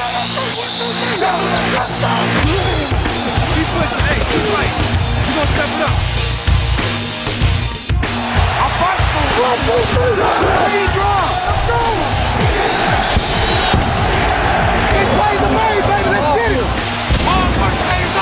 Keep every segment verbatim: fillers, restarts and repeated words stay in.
Keep pushing. Hey, keep right. You gonna step it up. I fight for it. Ready to draw. Let's go. Get plays away, baby. Let's get it. Hard work pays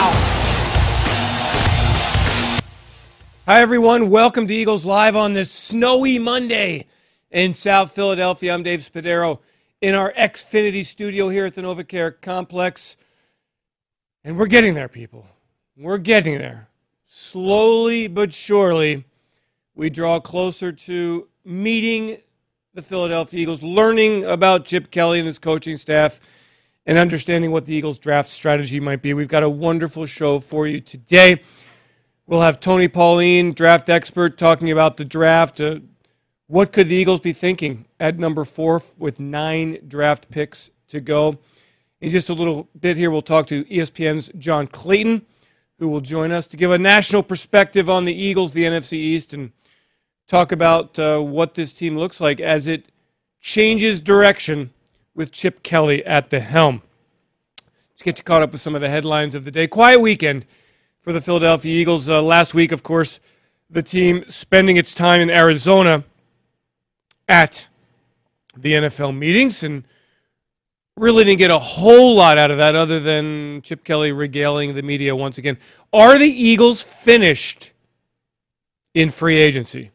off. Hi, everyone. Welcome to Eagles Live on this snowy Monday in South Philadelphia. I'm Dave Spadaro in our Xfinity studio here at the NovaCare Complex. And we're getting there, people. We're getting there. Slowly but surely, we draw closer to meeting the Philadelphia Eagles, learning about Chip Kelly and his coaching staff, and understanding what the Eagles draft strategy might be. We've got a wonderful show for you today. We'll have Tony Pauline, draft expert, talking about the draft. Uh, what could the Eagles be thinking at number four with nine draft picks to go? In just a little bit here, we'll talk to E S P N's John Clayton, who will join us to give a national perspective on the Eagles, the N F C East, and talk about uh, what this team looks like as it changes direction with Chip Kelly at the helm. Let's get you caught up with some of the headlines of the day. Quiet weekend for the Philadelphia Eagles. Uh, last week, of course, the team spending its time in Arizona at the N F L meetings, and really didn't get a whole lot out of that other than Chip Kelly regaling the media once again. Are the Eagles finished in free agency?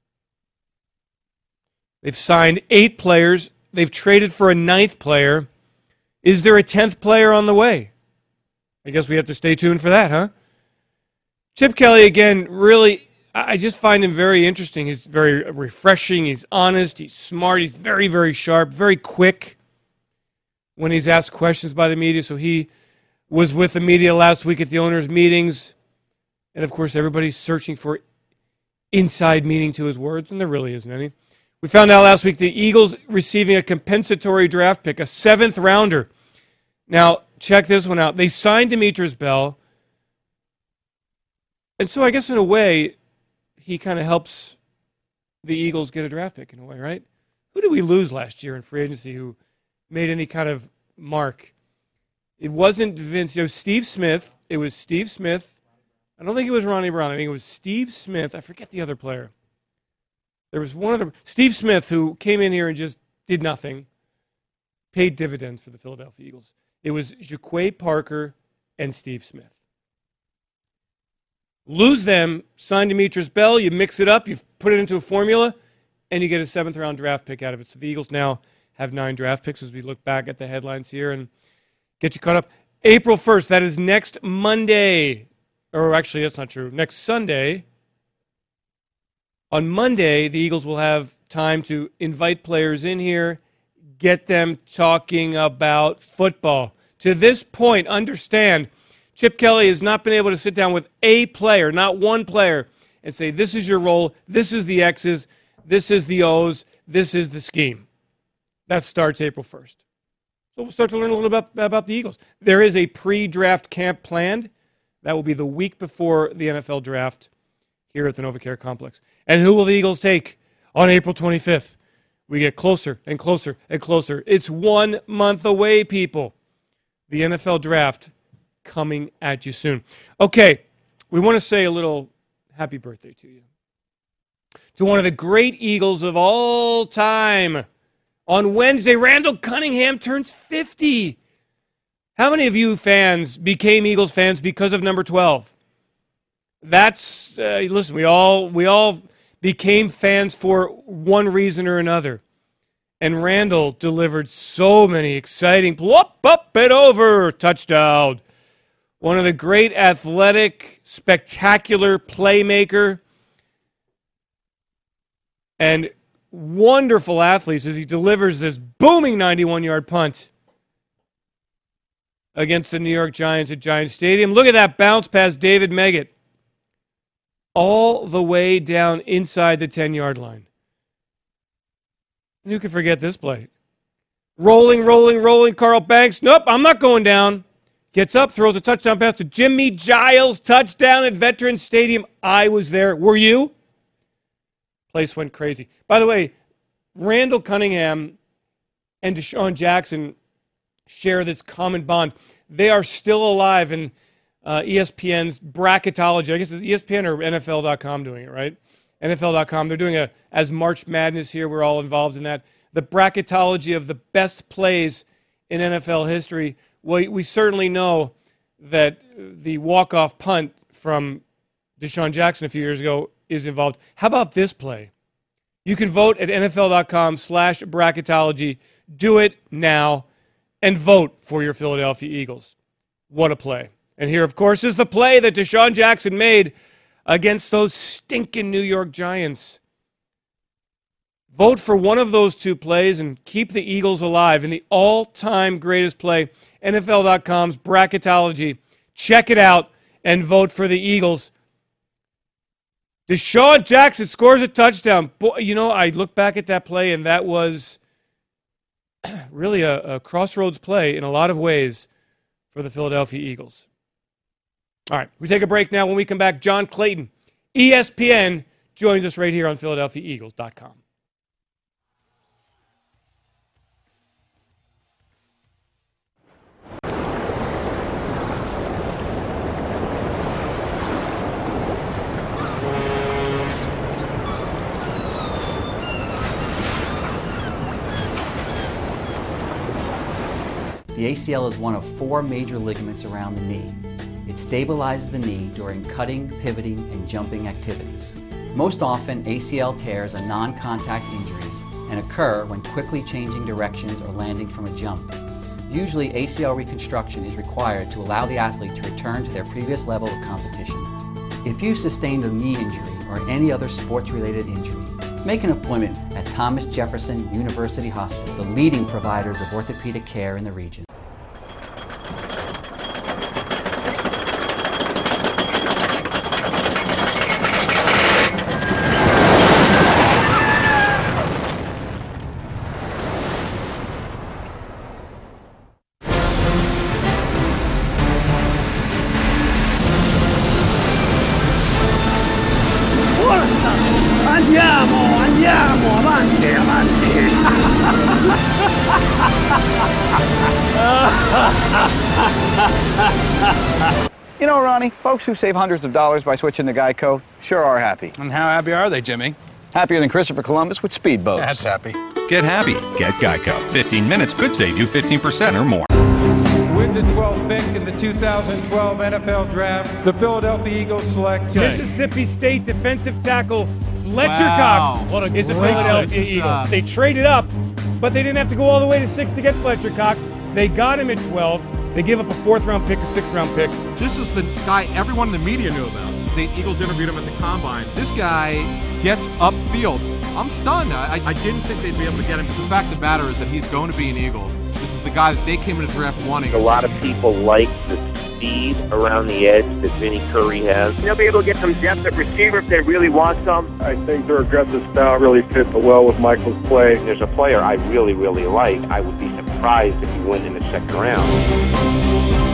They've signed eight players. They've traded for a ninth player. Is there a tenth player on the way? I guess we have to stay tuned for that, huh? Chip Kelly, again, really, I just find him very interesting. He's very refreshing. He's honest. He's smart. He's very, very sharp, very quick when he's asked questions by the media. So he was with the media last week at the owners' meetings. And, of course, everybody's searching for inside meaning to his words, and there really isn't any. We found out last week the Eagles receiving a compensatory draft pick, a seventh rounder. Now, check this one out. They signed Demetrius Bell. And so I guess in a way, he kind of helps the Eagles get a draft pick in a way, right? Who did we lose last year in free agency who made any kind of mark? It wasn't Vince. It was Steve Smith. It was Steve Smith. I don't think it was Ronnie Brown. I think it was Steve Smith. I forget the other player. There was one other, Steve Smith, who came in here and just did nothing, paid dividends for the Philadelphia Eagles. It was Jaquay Parker and Steve Smith. Lose them, sign Demetrius Bell, you mix it up, you put it into a formula, and you get a seventh-round draft pick out of it. So the Eagles now have nine draft picks as we look back at the headlines here and get you caught up. April first, that is next Monday. Or actually, that's not true. Next Sunday. On Monday, the Eagles will have time to invite players in here, get them talking about football. To this point, understand, Chip Kelly has not been able to sit down with a player, not one player, and say, this is your role, this is the X's, this is the O's, this is the scheme. That starts April first. So we'll start to learn a little about, about the Eagles. There is a pre-draft camp planned. That will be the week before the N F L draft here at the NovaCare Complex. And who will the Eagles take on April twenty-fifth? We get closer and closer and closer. It's one month away, people. The N F L draft coming at you soon. Okay, we want to say a little happy birthday to you. To one of the great Eagles of all time. On Wednesday, Randall Cunningham turns fifty. How many of you fans became Eagles fans because of number twelve? That's, uh, listen, we all we all became fans for one reason or another. And Randall delivered so many exciting, whoop, up and over, touchdown. One of the great athletic, spectacular playmaker and wonderful athletes as he delivers this booming ninety-one-yard punt against the New York Giants at Giants Stadium. Look at that bounce past David Meggett. All the way down inside the ten-yard line. Who can forget this play? Rolling, rolling, rolling, Carl Banks. Nope, I'm not going down. Gets up, throws a touchdown pass to Jimmy Giles. Touchdown at Veterans Stadium. I was there. Were you? Place went crazy. By the way, Randall Cunningham and Deshaun Jackson share this common bond. They are still alive in uh, E S P N's bracketology. I guess it's E S P N or N F L dot com doing it, right? N F L dot com. They're doing a, as March Madness here, we're all involved in that, the bracketology of the best plays in N F L history. Well, we certainly know that the walk-off punt from Deshaun Jackson a few years ago is involved. How about this play? You can vote at N F L dot com slash bracketology. Do it now and vote for your Philadelphia Eagles. What a play. And here, of course, is the play that Deshaun Jackson made against those stinking New York Giants. Vote for one of those two plays and keep the Eagles alive in the all-time greatest play, N F L dot com's bracketology. Check it out and vote for the Eagles. Deshaun Jackson scores a touchdown. Boy, you know, I look back at that play, and that was really a, a crossroads play in a lot of ways for the Philadelphia Eagles. All right, we take a break now. When we come back, John Clayton, E S P N, joins us right here on Philadelphia Eagles dot com. The A C L is one of four major ligaments around the knee. It stabilizes the knee during cutting, pivoting, and jumping activities. Most often, A C L tears are non-contact injuries and occur when quickly changing directions or landing from a jump. Usually, A C L reconstruction is required to allow the athlete to return to their previous level of competition. If you sustained a knee injury or any other sports-related injury, make an appointment at Thomas Jefferson University Hospital, the leading providers of orthopedic care in the region. Andiamo, andiamo, avanti, avanti. You know, Ronnie, folks who save hundreds of dollars by switching to Geico sure are happy. And how happy are they, Jimmy? Happier than Christopher Columbus with speedboats. That's happy. Get happy. Get Geico. fifteen minutes could save you fifteen percent or more. With the twelfth pick in the two thousand twelve N F L Draft, the Philadelphia Eagles select Mississippi State defensive tackle Fletcher Wow, Cox what a is a great Philadelphia pick. Eagle. Uh, They traded up, but they didn't have to go all the way to six to get Fletcher Cox. They got him at twelve. They gave up a fourth-round pick, a sixth-round pick. This is the guy everyone in the media knew about. The Eagles interviewed him at the Combine. This guy gets upfield. I'm stunned. I, I didn't think they'd be able to get him. The fact of the matter is that he's going to be an Eagle. This is the guy that they came in the draft wanting. A lot of people like the speed around the edge that Vinny Curry has. They'll be able to get some depth at receiver if they really want some. I think their aggressive style really fits well with Michael's play. There's a player I really, really like. I would be surprised if he went in the second round.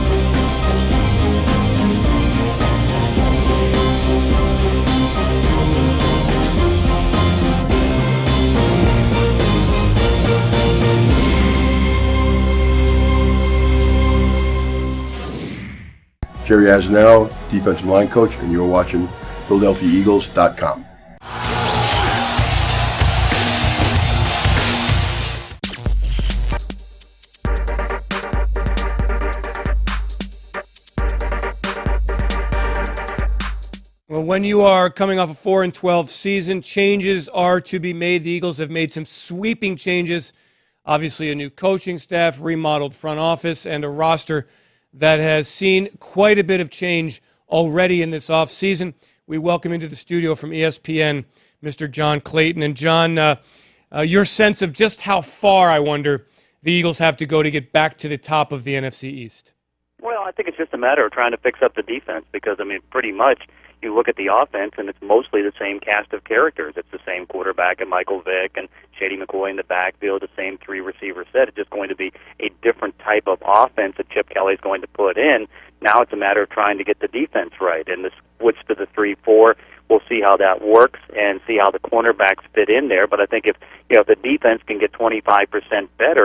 Jerry Azanaro, defensive line coach, and you're watching Philadelphia Eagles dot com. Well, when you are coming off a four and twelve season, changes are to be made. The Eagles have made some sweeping changes. Obviously, a new coaching staff, remodeled front office, and a roster that has seen quite a bit of change already in this offseason. We welcome into the studio from E S P N, Mister John Clayton. And John, uh, uh, your sense of just how far, I wonder, the Eagles have to go to get back to the top of the N F C East. Well, I think it's just a matter of trying to fix up the defense because, I mean, pretty much you look at the offense and it's mostly the same cast of characters. It's the same quarterback and Michael Vick and Shady McCoy in the backfield, the same three receiver set. It's just going to be a different type of offense that Chip Kelly's going to put in. Now it's a matter of trying to get the defense right. And the switch to the three four, we'll see how that works and see how the cornerbacks fit in there. But I think if, you know, if the defense can get twenty-five percent better,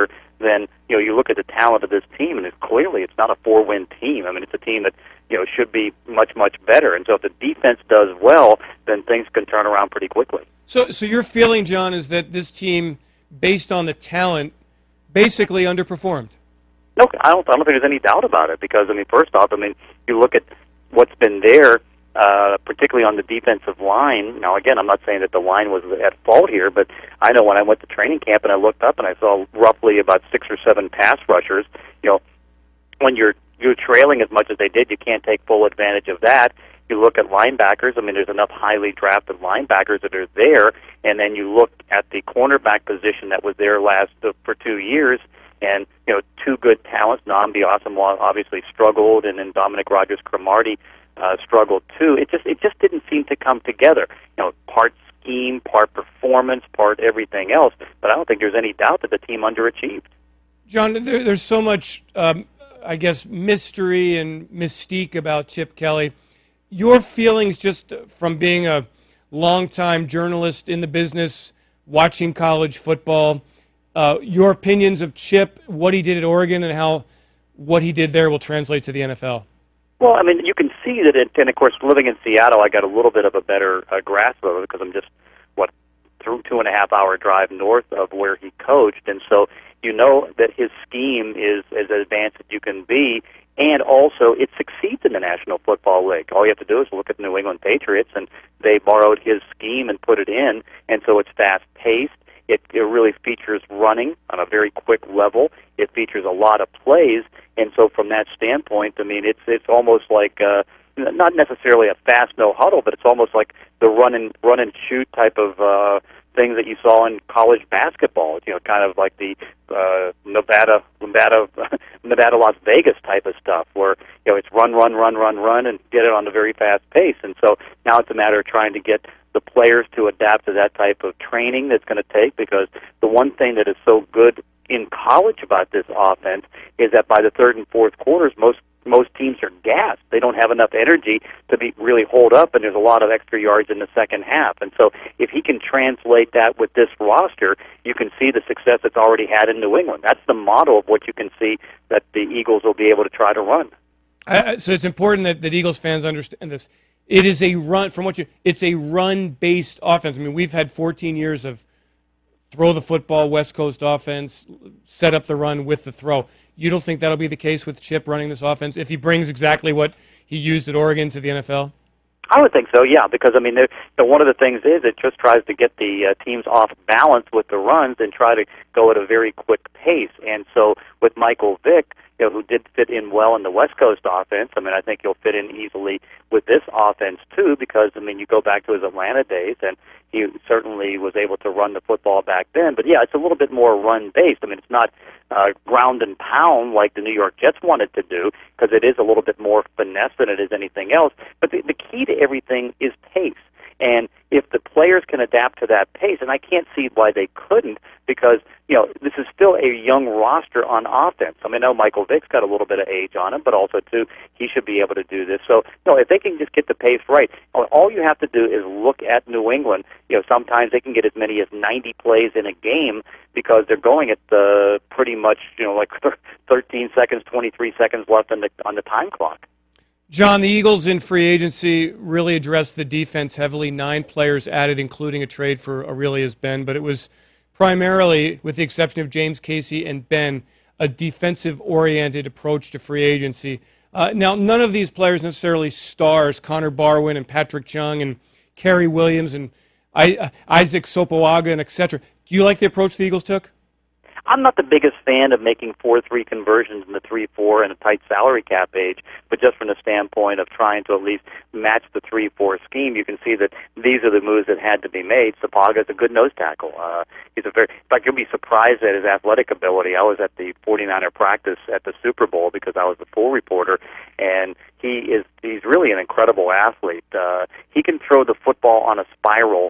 then you know you look at the talent of this team, and it's clearly it's not a four-win team. I mean, it's a team that you know should be much much better. And so if the defense does well, then things can turn around pretty quickly. So, so your feeling, John, is that this team, based on the talent, basically underperformed? No, I don't. I don't think there's any doubt about it. Because I mean, first off, I mean, you look at what's been there, uh, particularly on the defensive line. Now, again, I'm not saying that the line was at fault here, but I know when I went to training camp and I looked up and I saw roughly about six or seven pass rushers. You know, when you're you're trailing as much as they did, you can't take full advantage of that. You look at linebackers. I mean, there's enough highly drafted linebackers that are there, and then you look at the cornerback position that was there last uh, for two years. And, you know, two good talents, Nnamdi Asomugha obviously struggled, and then Dominic Rodgers-Cromartie uh, struggled too. It just it just didn't seem to come together. You know, part scheme, part performance, part everything else. But I don't think there's any doubt that the team underachieved. John, there, there's so much, um, I guess, mystery and mystique about Chip Kelly. Your feelings just from being a longtime journalist in the business, watching college football, Uh, your opinions of Chip, what he did at Oregon, and how what he did there will translate to the N F L. Well, I mean, you can see that, it, and of course, living in Seattle, I got a little bit of a better uh, grasp of it because I'm just, what, through two and a half hour drive north of where he coached, and so you know that his scheme is as advanced as you can be, and also it succeeds in the National Football League. All you have to do is look at the New England Patriots, and they borrowed his scheme and put it in, and so it's fast-paced. It, it really features running on a very quick level. It features a lot of plays, and so from that standpoint, I mean, it's it's almost like uh, not necessarily a fast no huddle, but it's almost like the run and run and shoot type of uh, things that you saw in college basketball. You know, kind of like the uh, Nevada, Nevada, Nevada, Las Vegas type of stuff, where you know it's run, run, run, run, run, and get it on a very fast pace. And so now it's a matter of trying to get the players to adapt to that type of training that's going to take, because the one thing that is so good in college about this offense is that by the third and fourth quarters, most most teams are gassed. They don't have enough energy to be really hold up, and there's a lot of extra yards in the second half. And so if he can translate that with this roster, you can see the success it's already had in New England. That's the model of what you can see that the Eagles will be able to try to run. Uh, so it's important that, that Eagles fans understand this. It is a run, from what you, it's a run-based offense. I mean, we've had fourteen years of throw the football, West Coast offense, set up the run with the throw. You don't think that'll be the case with Chip running this offense if he brings exactly what he used at Oregon to the N F L? I would think so, yeah, because, I mean, the, one of the things is it just tries to get the uh, teams off balance with the runs and try to go at a very quick pace. And so with Michael Vick, you know, who did fit in well in the West Coast offense, I mean, I think he'll fit in easily with this offense, too, because, I mean, you go back to his Atlanta days, and he certainly was able to run the football back then. But, yeah, it's a little bit more run-based. I mean, it's not uh, ground and pound like the New York Jets wanted to do, because it is a little bit more finesse than it is anything else. But the, the key to everything is pace. And if the players can adapt to that pace, and I can't see why they couldn't, because, you know, this is still a young roster on offense. I mean, I know Michael Vick's got a little bit of age on him, but also, too, he should be able to do this. So, no, if they can just get the pace right, all you have to do is look at New England. You know, sometimes they can get as many as ninety plays in a game because they're going at the pretty much, you know, like thirteen seconds, twenty-three seconds left on the on the time clock. John, the Eagles in free agency really addressed the defense heavily. Nine players added, including a trade for Aurelius Ben, but it was primarily, with the exception of James Casey and Ben, a defensive-oriented approach to free agency. Uh, now, none of these players necessarily stars, Connor Barwin and Patrick Chung and Kerry Williams and I, uh, Isaac Sopoaga and et cetera. Do you like the approach the Eagles took? I'm not the biggest fan of making four three conversions in the three four and a tight salary cap age, but just from the standpoint of trying to at least match the three four scheme, you can see that these are the moves that had to be made. Sapaga's a good nose tackle. Uh, he's a very, in fact, you'll be surprised at his athletic ability. I was at the forty-niner practice at the Super Bowl because I was the full reporter, and he is he's really an incredible athlete. Uh, he can throw the football on a spiral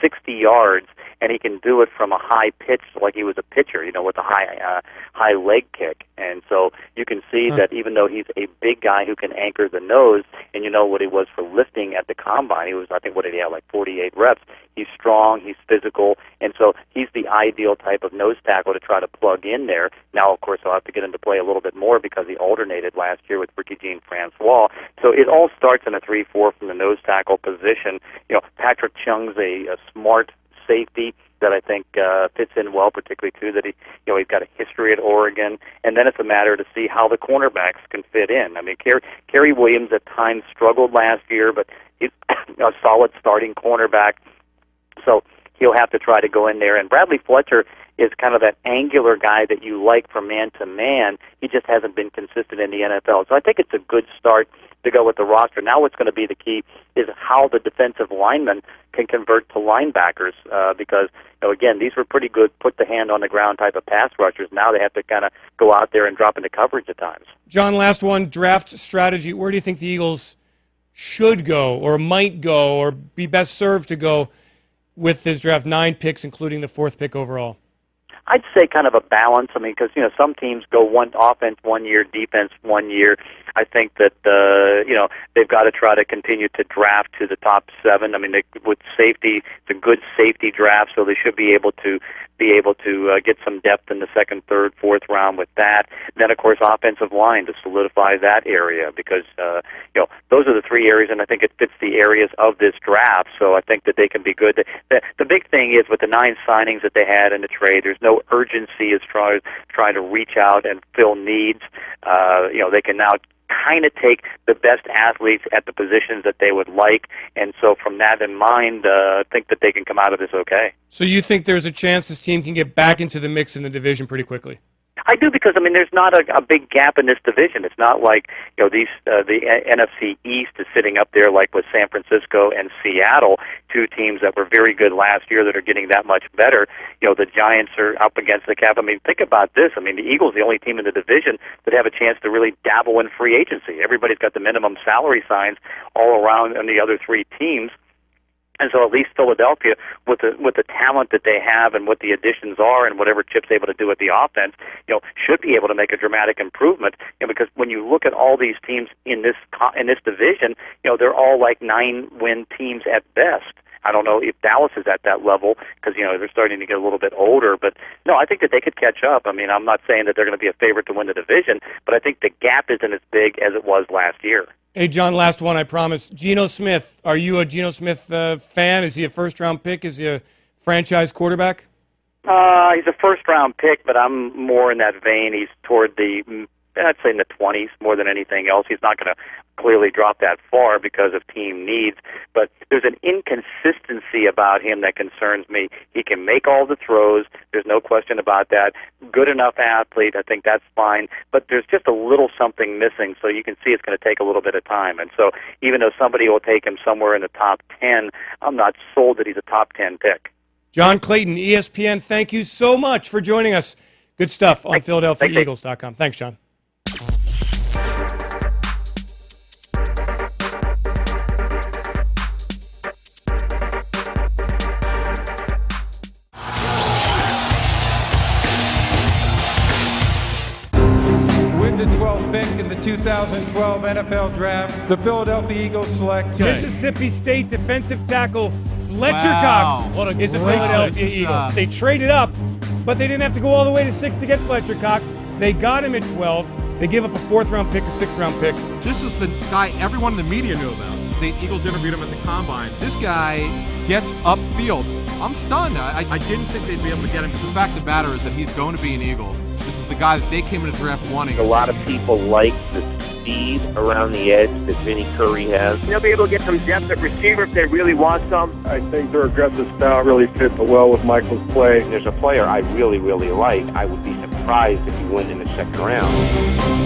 sixty yards, and he can do it from a high pitch like he was a pitcher, you know, with a high uh, high leg kick. And so you can see huh. that even though he's a big guy who can anchor the nose, and you know what he was for lifting at the combine, he was, I think, what did he have, like forty-eight reps. He's strong, he's physical, and so he's the ideal type of nose tackle to try to plug in there. Now, of course, he'll have to get into play a little bit more because he alternated last year with Ricky Jean Francois. So it all starts in a three four from the nose tackle position. You know, Patrick Chung's a, a smart safety that I think uh, fits in well, particularly too that he, you know, he's got a history at Oregon, and then it's a matter to see how the cornerbacks can fit in. I mean, Kerry, Kerry Williams at times struggled last year, but he's a solid starting cornerback, so he'll have to try to go in there. And Bradley Fletcher is kind of that angular guy that you like from man to man. He just hasn't been consistent in the N F L, so I think it's a good start to go with the roster. Now what's going to be the key is how the defensive linemen can convert to linebackers uh, because, you know, again, these were pretty good put-the-hand-on-the-ground type of pass rushers. Now they have to kind of go out there and drop into coverage at times. John, last one, draft strategy. Where do you think the Eagles should go or might go or be best served to go with this draft? Nine picks, including the fourth pick overall. I'd say kind of a balance. I mean, because, you know, some teams go one offense one year, defense one year. I think that, uh, you know, they've got to try to continue to draft to the top seven. I mean, they, with safety, it's a good safety draft, so they should be able to be able to uh, get some depth in the second, third, fourth round with that. And then, of course, offensive line to solidify that area because, uh, you know, those are the three areas, and I think it fits the areas of this draft, so I think that they can be good. The, the big thing is with the nine signings that they had in the trade, there's no urgency as far as trying to reach out and fill needs. Uh, you know, they can now kind of take the best athletes at the positions that they would like, and so from that in mind, uh, I think that they can come out of this okay. So you think there's a chance this team can get back into the mix in the division pretty quickly? I do, because I mean, there's not a, a big gap in this division. It's not like, you know, these uh, the N F C East is sitting up there like with San Francisco and Seattle, two teams that were very good last year that are getting that much better. You know, the Giants are up against the cap. I mean, think about this. I mean, the Eagles, the only team in the division that have a chance to really dabble in free agency. Everybody's got the minimum salary signs all around in the other three teams. And so at least Philadelphia, with the with the talent that they have and what the additions are and whatever Chip's able to do with the offense, you know, should be able to make a dramatic improvement. You know, because when you look at all these teams in this in this division, you know, they're all like nine-win teams at best. I don't know if Dallas is at that level because, you know, they're starting to get a little bit older. But, no, I think that they could catch up. I mean, I'm not saying that they're going to be a favorite to win the division, but I think the gap isn't as big as it was last year. Hey, John, last one, I promise. Geno Smith, are you a Geno Smith uh, fan? Is he a first-round pick? Is he a franchise quarterback? Uh, he's a first-round pick, but I'm more in that vein. He's toward the, I'd say in the twenties more than anything else. He's not going to clearly drop that far because of team needs, but there's an inconsistency about him that concerns me. He can make all the throws. There's no question about that. Good enough athlete. I think that's fine, but there's just a little something missing, so you can see it's going to take a little bit of time. And so even though somebody will take him somewhere in the top ten, I'm not sold that he's a top ten pick. John Clayton, E S P N, thank you so much for joining us. Good stuff on Philadelphia Eagles dot com. Thanks, John. The twelfth pick in the two thousand twelve N F L Draft, the Philadelphia Eagles select Mississippi State defensive tackle Fletcher wow. Cox what a is a Philadelphia is, Eagle. uh... They traded up, but they didn't have to go all the way to six to get Fletcher Cox. They got him at twelve. They give up a fourth-round pick, a sixth-round pick. This is the guy everyone in the media knew about. The Eagles interviewed him at the Combine. This guy gets upfield. I'm stunned. I, I didn't think they'd be able to get him. The fact of the matter is that he's going to be an Eagle. This is the guy that they came into the draft wanting. A lot of people like the speed around the edge that Vinny Curry has. They'll be able to get some depth at receiver if they really want some. I think their aggressive style really fits well with Michael's play. There's a player I really, really like. I would be surprised if he went in the second round.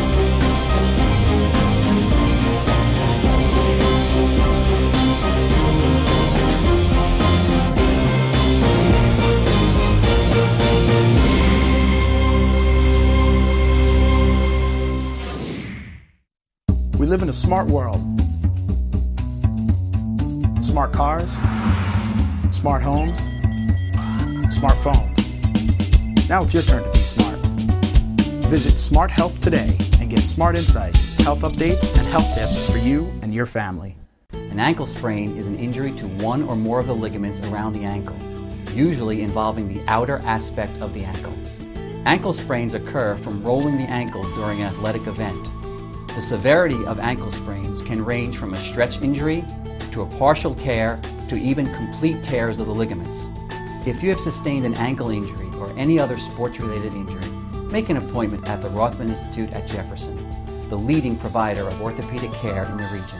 We live in a smart world. Smart cars, Smart homes, smartphones. Now it's your turn to be smart. Visit Smart Health today and get smart insight, health updates, and health tips for you and your family. An ankle sprain is an injury to one or more of the ligaments around the ankle, usually involving the outer aspect of the ankle. Ankle sprains occur from rolling the ankle during an athletic event. The severity of ankle sprains can range from a stretch injury to a partial tear to even complete tears of the ligaments. If you have sustained an ankle injury or any other sports-related injury, make an appointment at the Rothman Institute at Jefferson, the leading provider of orthopedic care in the region.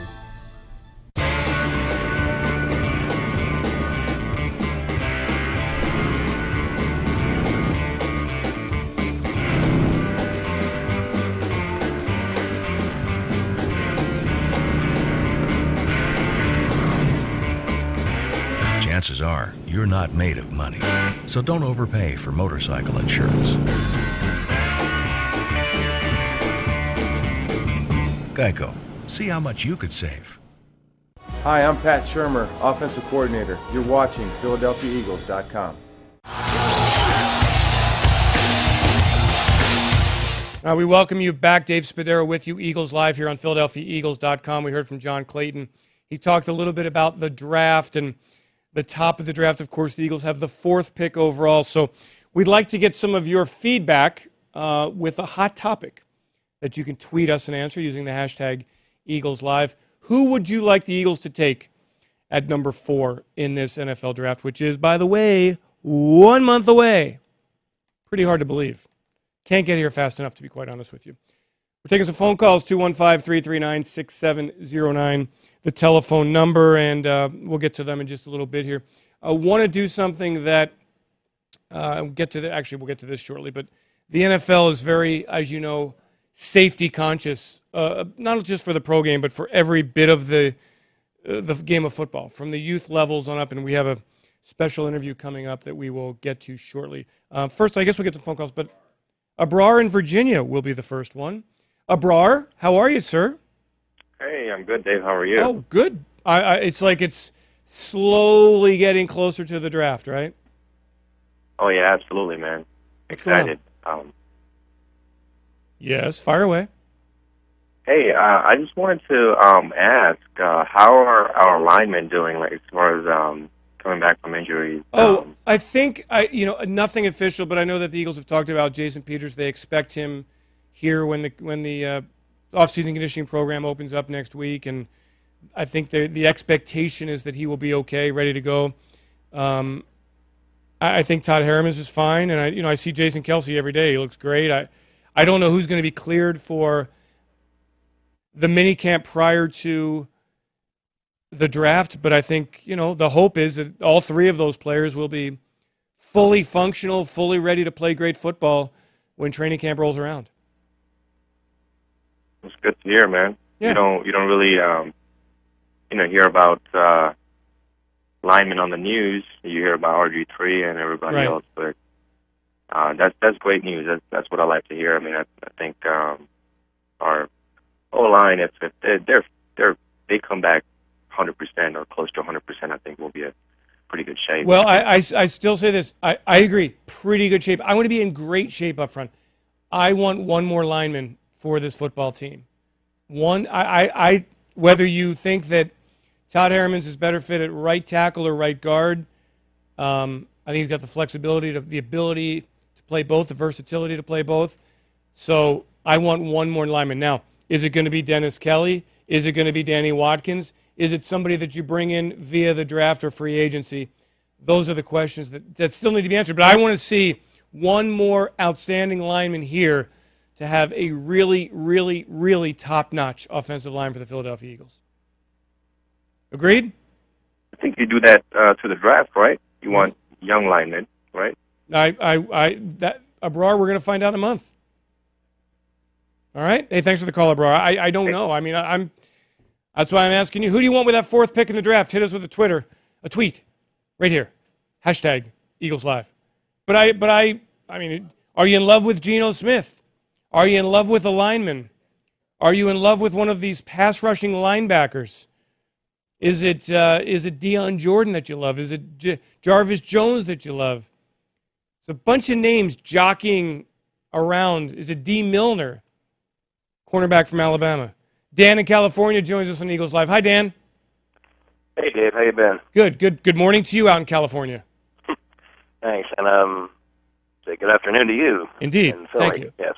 Chances are you're not made of money, so don't overpay for motorcycle insurance. Geico. See how much you could save. Hi, I'm Pat Shermer, offensive coordinator. You're watching Philadelphia Eagles dot com. Uh, we welcome you back. Dave Spadaro with you, Eagles Live here on Philadelphia Eagles dot com. We heard from John Clayton. He talked a little bit about the draft and the top of the draft. Of course, the Eagles have the fourth pick overall. So we'd like to get some of your feedback uh, with a hot topic that you can tweet us and answer using the hashtag EaglesLive. Who would you like the Eagles to take at number four in this N F L draft, which is, by the way, one month away? Pretty hard to believe. Can't get here fast enough, to be quite honest with you. We're taking some phone calls, two one five, three three nine, six seven zero nine, the telephone number, and uh, we'll get to them in just a little bit here. I want to do something that, uh, get to the, actually we'll get to this shortly, but the N F L is very, as you know, safety conscious, uh, not just for the pro game, but for every bit of the uh, the game of football, from the youth levels on up, and we have a special interview coming up that we will get to shortly. Uh, first, I guess we'll get to phone calls, but Abrar in Virginia will be the first one. Abrar, how are you, sir? Hey, I'm good, Dave. How are you? Oh, good. I, I, it's like it's slowly getting closer to the draft, right? Oh, yeah, absolutely, man. What's Excited. going on? Um, yes, fire away. Hey, uh, I just wanted to um, ask, uh, how are our linemen doing, like, as far as um, coming back from injuries? Oh, um, I think, I you know, nothing official, but I know that the Eagles have talked about Jason Peters. They expect him here when the when the uh, off-season conditioning program opens up next week, and I think the the expectation is that he will be okay, ready to go. Um, I, I think Todd Herremans is fine, and I you know I see Jason Kelsey every day. He looks great. I I don't know who's going to be cleared for the mini camp prior to the draft, but I think you know the hope is that all three of those players will be fully functional, fully ready to play great football when training camp rolls around. It's good to hear, man. Yeah. You don't you don't really um, you know hear about uh, linemen on the news. You hear about R G three and everybody Right. else, but uh, that's that's great news. That's that's what I like to hear. I mean, I, I think um, our O line, if, if they're, they're they're they come back one hundred percent or close to one hundred percent, I think we'll be a pretty good shape. Well, I, I, I still say this. I, I agree. Pretty good shape. I want to be in great shape up front. I want one more lineman for this football team. One, I, I, I whether you think that Todd Herremans is better fit at right tackle or right guard, um, I think he's got the flexibility, to, the ability to play both, the versatility to play both. So I want one more lineman. Now, is it going to be Dennis Kelly? Is it going to be Danny Watkins? Is it somebody that you bring in via the draft or free agency? Those are the questions that, that still need to be answered. But I want to see one more outstanding lineman here to have a really, really, really top-notch offensive line for the Philadelphia Eagles. Agreed? I think you do that uh, to the draft, right? You want young linemen, right? I, I, I, that Abrar, we're going to find out in a month. All right. Hey, thanks for the call, Abrar. I, I don't know. I mean, I, I'm. That's why I'm asking you. Who do you want with that fourth pick in the draft? Hit us with a Twitter, a tweet, right here. Hashtag Eagles Live. But I, but I, I mean, are you in love with Geno Smith? Are you in love with a lineman? Are you in love with one of these pass rushing linebackers? Is it uh, is it Deion Jordan that you love? Is it J- Jarvis Jones that you love? It's a bunch of names jockeying around. Is it D. Milner, cornerback from Alabama? Dan in California joins us on Eagles Live. Hi, Dan. Hey, Dave. How you been? Good, good, good morning to you out in California. Thanks, and um, say good afternoon to you. Indeed. in Philly. Thank you. Yes.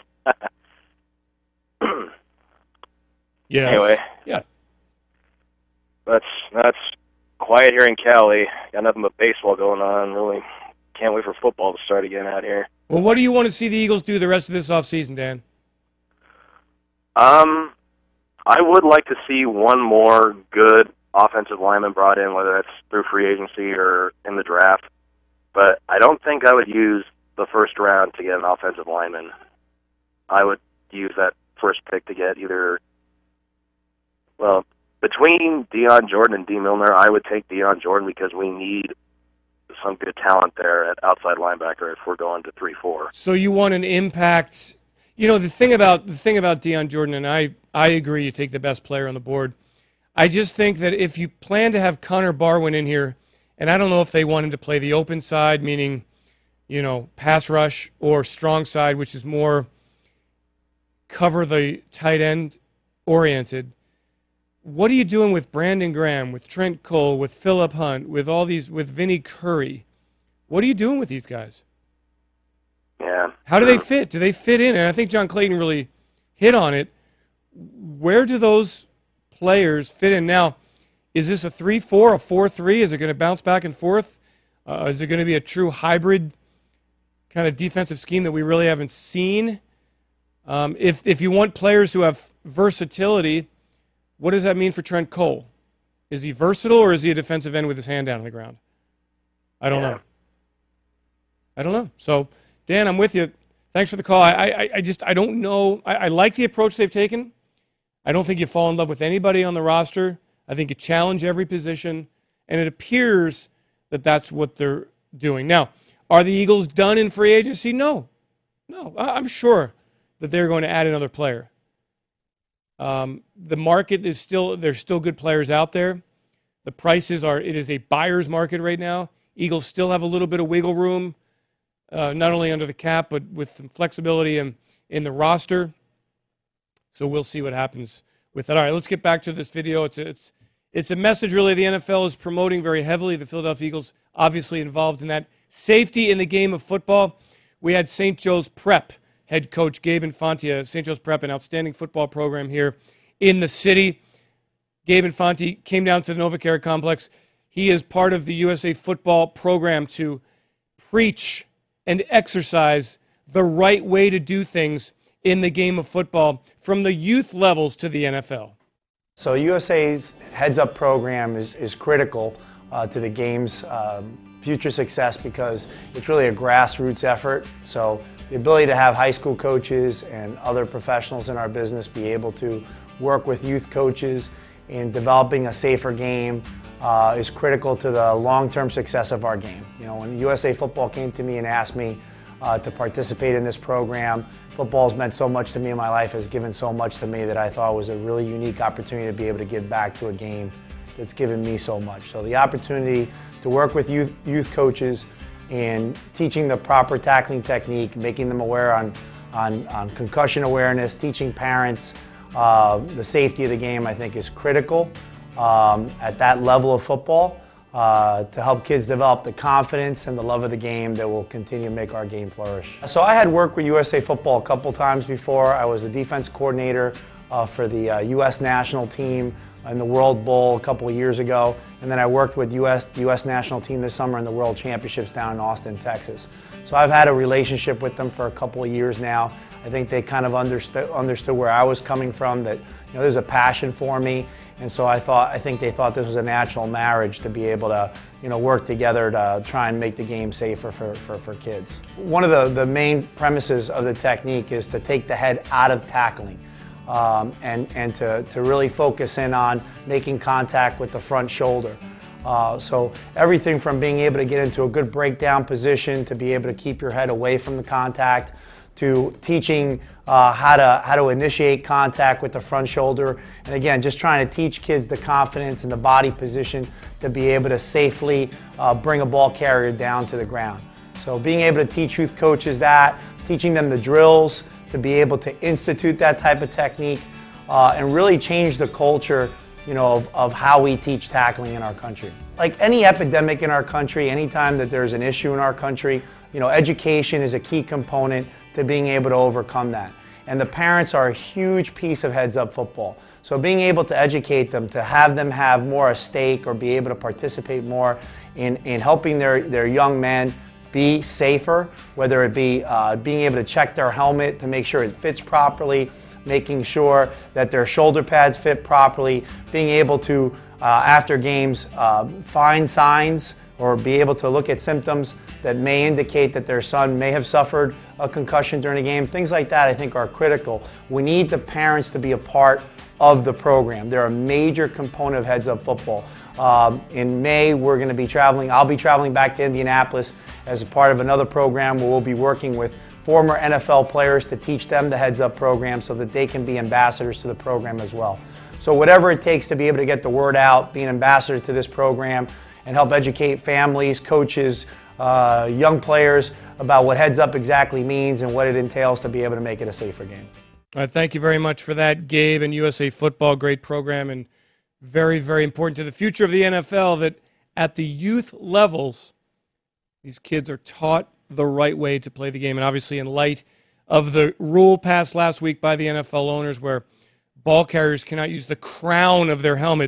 Yes. Anyway. Yeah. That's that's quiet here in Cali. Got nothing but baseball going on. Really can't wait for football to start again out here. Well, what do you want to see the Eagles do the rest of this offseason, Dan? Um, I would like to see one more good offensive lineman brought in, whether that's through free agency or in the draft. But I don't think I would use the first round to get an offensive lineman. I would use that first pick to get either, well, between Deion Jordan and D. Milner, I would take Deion Jordan because we need some good talent there at outside linebacker if we're going to three four. So you want an impact. You know, the thing about the thing about Deion Jordan, and I, I agree, you take the best player on the board. I just think that if you plan to have Connor Barwin in here, and I don't know if they want him to play the open side, meaning, you know, pass rush, or strong side, which is more cover the tight end oriented. What are you doing with Brandon Graham, with Trent Cole, with Phillip Hunt, with all these, with Vinny Curry? What are you doing with these guys? Yeah. How do they fit? Do they fit in? And I think John Clayton really hit on it. Where do those players fit in? Now, is this a three four, a four three? Is it going to bounce back and forth? Uh, is it going to be a true hybrid kind of defensive scheme that we really haven't seen? Um, if if you want players who have versatility, what does that mean for Trent Cole? Is he versatile, or is he a defensive end with his hand down on the ground? I don't Yeah. know. I don't know. So, Dan, I'm with you. Thanks for the call. I I, I just I don't know. I, I like the approach they've taken. I don't think you fall in love with anybody on the roster. I think you challenge every position, and it appears that that's what they're doing. Now, are the Eagles done in free agency? No. No. I, I'm sure that they're going to add another player. Um, the market is still, there's still good players out there. The prices are, it is a buyer's market right now. Eagles still have a little bit of wiggle room, uh, not only under the cap, but with some flexibility in, in the roster. So we'll see what happens with that. All right, let's get back to this video. It's a, it's, it's a message, really, the N F L is promoting very heavily. The Philadelphia Eagles obviously involved in that. Safety in the game of football. We had Saint Joe's Prep head coach Gabe Infante. Saint Joe's Prep, an outstanding football program here in the city. Gabe Infante came down to the NovaCare complex. He is part of the U S A football program to preach and exercise the right way to do things in the game of football from the youth levels to the N F L. So U S A's heads-up program is, is critical uh, to the game's uh, future success because it's really a grassroots effort. So the ability to have high school coaches and other professionals in our business be able to work with youth coaches in developing a safer game uh, is critical to the long-term success of our game. You know, when U S A Football came to me and asked me uh, to participate in this program, football has meant so much to me in my life, has given so much to me that I thought was a really unique opportunity to be able to give back to a game that's given me so much. So the opportunity to work with youth, youth coaches in teaching the proper tackling technique, making them aware on, on, on concussion awareness, teaching parents uh, the safety of the game, I think is critical um, at that level of football uh, to help kids develop the confidence and the love of the game that will continue to make our game flourish. So I had worked with U S A Football a couple times before. I was the defense coordinator uh, for the uh, U S national team in the World Bowl a couple of years ago, and then I worked with U S the U S national team this summer in the World Championships down in Austin, Texas. So I've had a relationship with them for a couple of years now. I think they kind of understood understood where I was coming from, that you know there's a passion for me, and so I thought I think they thought this was a natural marriage to be able to you know work together to try and make the game safer for, for, for kids. One of the, the main premises of the technique is to take the head out of tackling. Um, and, and to, to really focus in on making contact with the front shoulder. Uh, so everything from being able to get into a good breakdown position to be able to keep your head away from the contact, to teaching uh, how to how to initiate contact with the front shoulder. And again, just trying to teach kids the confidence and the body position to be able to safely uh, bring a ball carrier down to the ground. So being able to teach youth coaches that, teaching them the drills to be able to institute that type of technique uh, and really change the culture, you know, of, of how we teach tackling in our country. Like any epidemic in our country, anytime that there's an issue in our country, you know, education is a key component to being able to overcome that. And the parents are a huge piece of Heads Up Football. So being able to educate them, to have them have more a stake or be able to participate more in, in helping their, their young men be safer, whether it be uh, being able to check their helmet to make sure it fits properly, making sure that their shoulder pads fit properly, being able to, uh, after games, uh, find signs or be able to look at symptoms that may indicate that their son may have suffered a concussion during a game. Things like that I think are critical. We need the parents to be a part of the program. They're a major component of Heads Up Football. Um, in May, we're going to be traveling. I'll be traveling back to Indianapolis as a part of another program where we'll be working with former N F L players to teach them the Heads Up program so that they can be ambassadors to the program as well. So whatever it takes to be able to get the word out, be an ambassador to this program, and help educate families, coaches, uh, young players about what Heads Up exactly means and what it entails to be able to make it a safer game. All right, thank you very much for that, Gabe, and U S A Football. Great program and very, very important to the future of the N F L that at the youth levels, these kids are taught the right way to play the game. And obviously in light of the rule passed last week by the N F L owners where ball carriers cannot use the crown of their helmet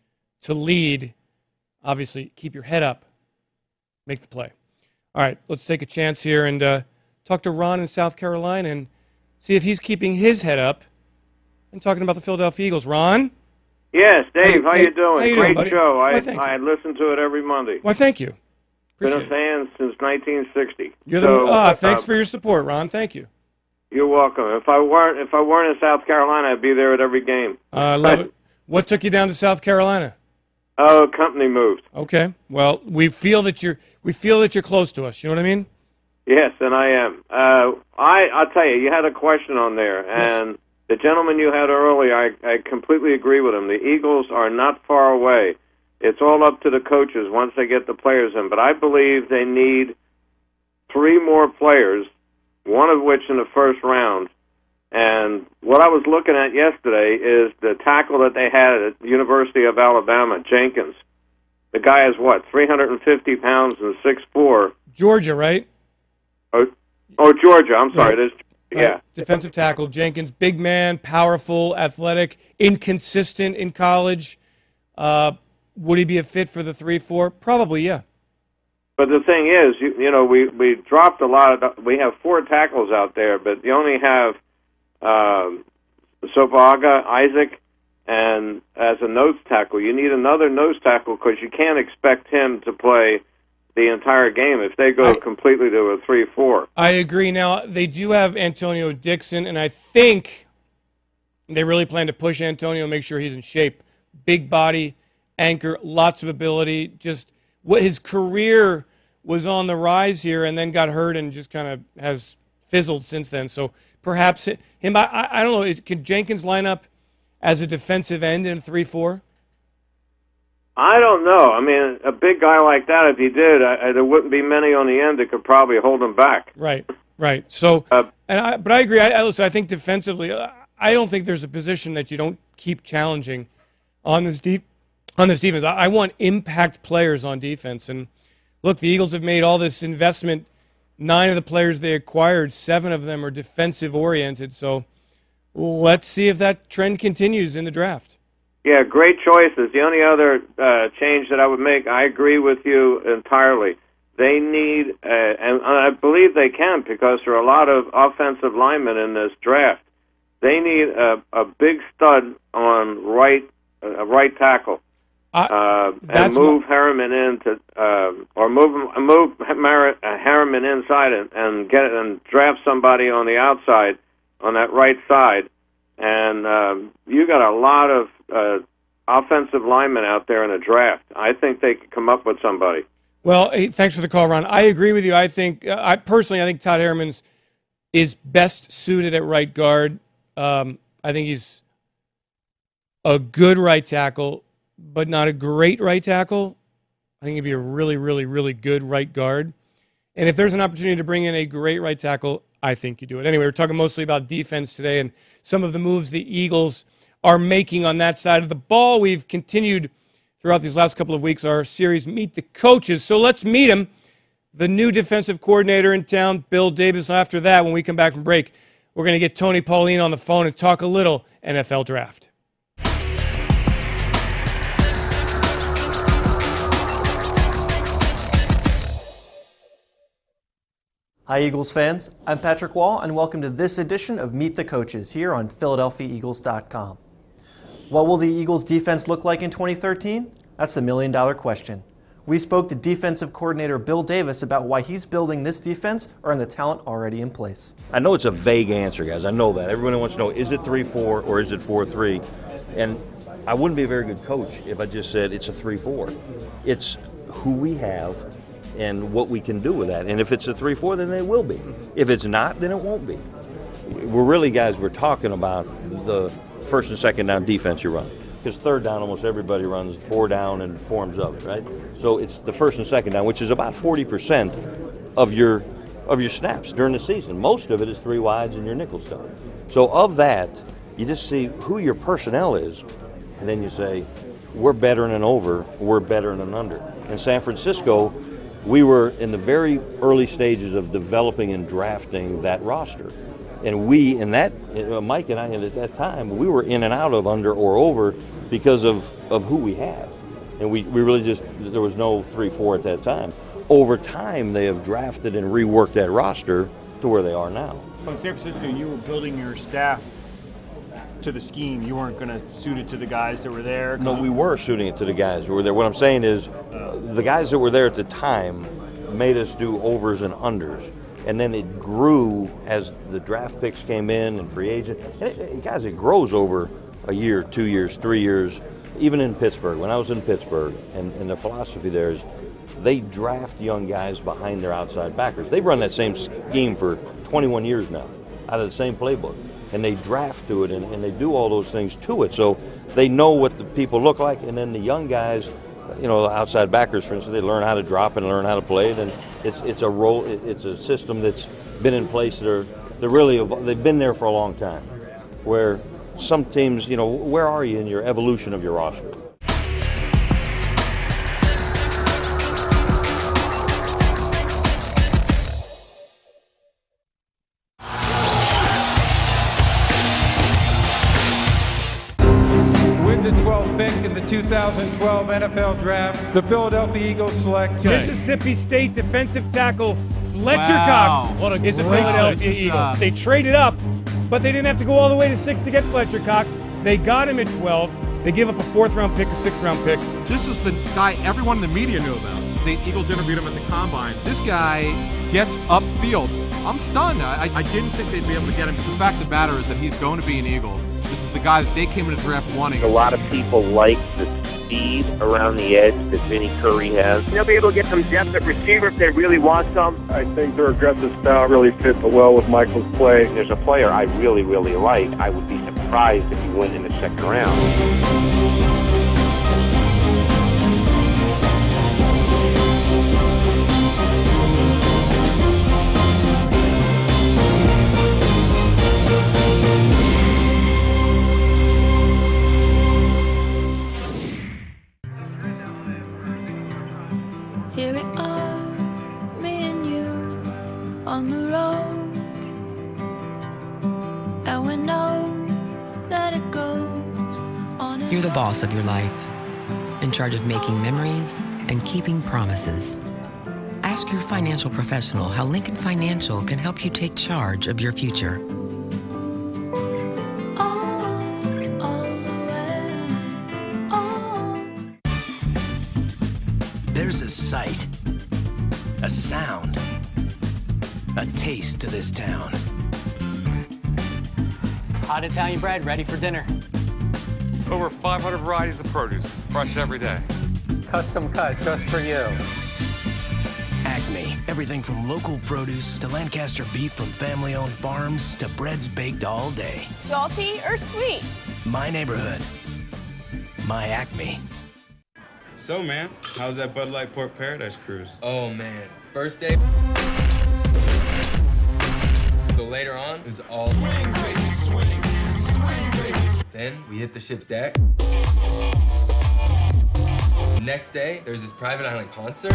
to lead, obviously keep your head up, make the play. All right, let's take a chance here and uh, talk to Ron in South Carolina and see if he's keeping his head up and talking about the Philadelphia Eagles. Ron? Yes, Dave, how, how you doing? How you Great doing, show. I, Why, I listen to it every Monday. Why, thank you. Been Appreciate a fan since nineteen sixty. You're the, so, ah, thanks uh, for your support, Ron. Thank you. You're welcome. If I weren't if I weren't in South Carolina, I'd be there at every game. I uh, love it. What took you down to South Carolina? Oh, company moved. Okay. Well, we feel that you're we feel that you're close to us. You know what I mean? Yes, and I am. Uh, I I'll tell you, you had a question on there, and yes. The gentleman you had earlier, I, I completely agree with him. The Eagles are not far away. It's all up to the coaches once they get the players in. But I believe they need three more players, one of which in the first round. And what I was looking at yesterday is the tackle that they had at the University of Alabama, Jenkins. The guy is, what, three hundred fifty pounds and six foot four. Georgia, right? Oh, oh Georgia. I'm sorry. Right. It is. Yeah. Right. Defensive tackle, Jenkins, big man, powerful, athletic, inconsistent in college. Uh, would he be a fit for the three four? Probably, yeah. But the thing is, you, you know, we, we dropped a lot of, we have four tackles out there, but you only have um, Sovaga, Isaac, and as a nose tackle. You need another nose tackle because you can't expect him to play the entire game if they go I, completely to a three four. I agree. Now, they do have Antonio Dixon, and I think they really plan to push Antonio, make sure he's in shape. Big body, anchor, lots of ability. Just what his career was on the rise here and then got hurt and just kind of has fizzled since then. So perhaps him, I, I don't know, is, could Jenkins line up as a defensive end in three four? I don't know. I mean, a big guy like that, if he did, I, I, there wouldn't be many on the end that could probably hold him back. Right, right. So, uh, and I, but I agree. I, I, listen, I think defensively, I don't think there's a position that you don't keep challenging on this deep on this defense. I, I want impact players on defense. And look, the Eagles have made all this investment. Nine of the players they acquired, seven of them are defensive oriented. So, let's see if that trend continues in the draft. Yeah, great choices. The only other uh, change that I would make, I agree with you entirely. They need, uh, and I believe they can because there are a lot of offensive linemen in this draft. They need a, a big stud on right, uh, right tackle, uh, and move Harriman into, uh, or move move Mar- Harriman inside and, and get and draft somebody on the outside on that right side. And um, you got a lot of uh, offensive linemen out there in a draft. I think they could come up with somebody. Well, hey, thanks for the call, Ron. I agree with you. I think, uh, I personally, I think Todd Harriman's is best suited at right guard. Um, I think he's a good right tackle, but not a great right tackle. I think he'd be a really, really, really good right guard. And if there's an opportunity to bring in a great right tackle, I think you do it. Anyway, we're talking mostly about defense today and some of the moves the Eagles are making on that side of the ball. We've continued throughout these last couple of weeks our series, Meet the Coaches. So let's meet him, the new defensive coordinator in town, Bill Davis. After that, when we come back from break, we're going to get Tony Pauline on the phone and talk a little N F L draft. Hi, Eagles fans. I'm Patrick Wall, and welcome to this edition of Meet the Coaches here on Philadelphia Eagles dot com. What will the Eagles defense look like in twenty thirteen? That's the million dollar question. We spoke to defensive coordinator Bill Davis about why he's building this defense around the talent already in place. I know it's a vague answer, guys. I know that. Everyone wants to know, is it three four or is it four three? And I wouldn't be a very good coach if I just said it's a three four. It's who we have and what we can do with that. And if it's a three four, then it will be. If it's not, then it won't be. We're really, guys, we're talking about the first and second down defense you run. Because third down, almost everybody runs four down and forms of it, right? So it's the first and second down, which is about forty percent of your of your snaps during the season. Most of it is three wides and your nickel stuff. So of that, you just see who your personnel is, and then you say, we're better in an over, we're better in an under. In San Francisco, we were in the very early stages of developing and drafting that roster. And we, in that, uh, Mike and I, at that time, we were in and out of under or over because of, of who we had. And we, we really just, there was no three four at that time. Over time, they have drafted and reworked that roster to where they are now. Well, in San Francisco, you were building your staff to the scheme. You weren't going to suit it to the guys that were there. No, we were suiting it to the guys who were there. What I'm saying is uh, the guys that were there at the time made us do overs and unders. And then it grew as the draft picks came in and free agent. And it, it, guys, it grows over a year, two years, three years. Even in Pittsburgh, when I was in Pittsburgh, and, and the philosophy there is they draft young guys behind their outside backers. They've run that same scheme for twenty-one years now, out of the same playbook. And they draft to it, and, and they do all those things to it. So they know what the people look like, and then the young guys, you know, outside backers, for instance, they learn how to drop and learn how to play. Then it's it's a role, it's a system that's been in place. They're they're really they've been there for a long time. Where some teams, you know, where are you in your evolution of your roster? In the two thousand twelve N F L Draft, the Philadelphia Eagles select Mississippi State defensive tackle Fletcher Wow. Cox What a is a great Philadelphia pick. Eagle. Uh, They traded up, but they didn't have to go all the way to six to get Fletcher Cox. They got him at twelve. They give up a fourth round pick, a sixth round pick. This is the guy everyone in the media knew about. The Eagles interviewed him at the Combine. This guy gets upfield. I'm stunned. I, I didn't think they'd be able to get him. The fact of the matter is that he's going to be an Eagle. This is the guy that they came into the draft wanting. A lot of people like the speed around the edge that Vinny Curry has. They'll be able to get some depth at receiver if they really want some. I think their aggressive style really fits well with Michael's play. There's a player I really, really like. I would be surprised if he went in the second round. Here we are, me and you, on the road, and we know that it goes on and You're the boss of your life, in charge of making memories and keeping promises. Ask your financial professional how Lincoln Financial can help you take charge of your future. There's a sight, a sound, a taste to this town. Hot Italian bread ready for dinner. Over five hundred varieties of produce, fresh every day. Custom cut just for you. Act Acme. Everything from local produce to Lancaster beef from family-owned farms to breads baked all day. Salty or sweet? My neighborhood. My Acme. So, man, how's that Bud Light Port Paradise cruise? Oh, man. First day. So later on, it was all swing, baby, swing, swing, baby. Then we hit the ship's deck. Next day, there's this private island concert.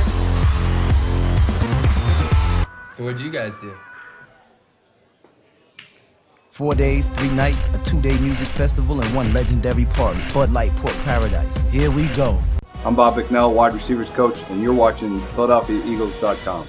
So what'd you guys do? Four days, three nights, a two-day music festival, and one legendary party, Bud Light Port Paradise. Here we go. I'm Bob Bicknell, wide receivers coach, and you're watching Philadelphia Eagles dot com.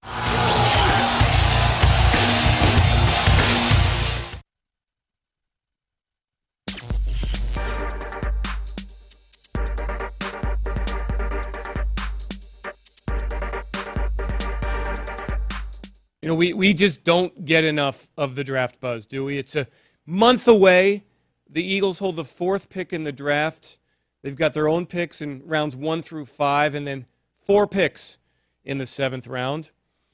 You know, we, we just don't get enough of the draft buzz, do we? It's a month away. The Eagles hold the fourth pick in the draft. They've got their own picks in rounds one through five, and then four picks in the seventh round.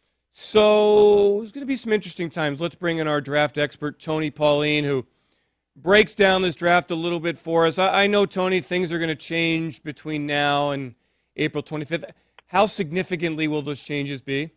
So there's going to be some interesting times. Let's bring in our draft expert, Tony Pauline, who breaks down this draft a little bit for us. I, I know, Tony, things are going to change between now and April twenty-fifth. How significantly will those changes be?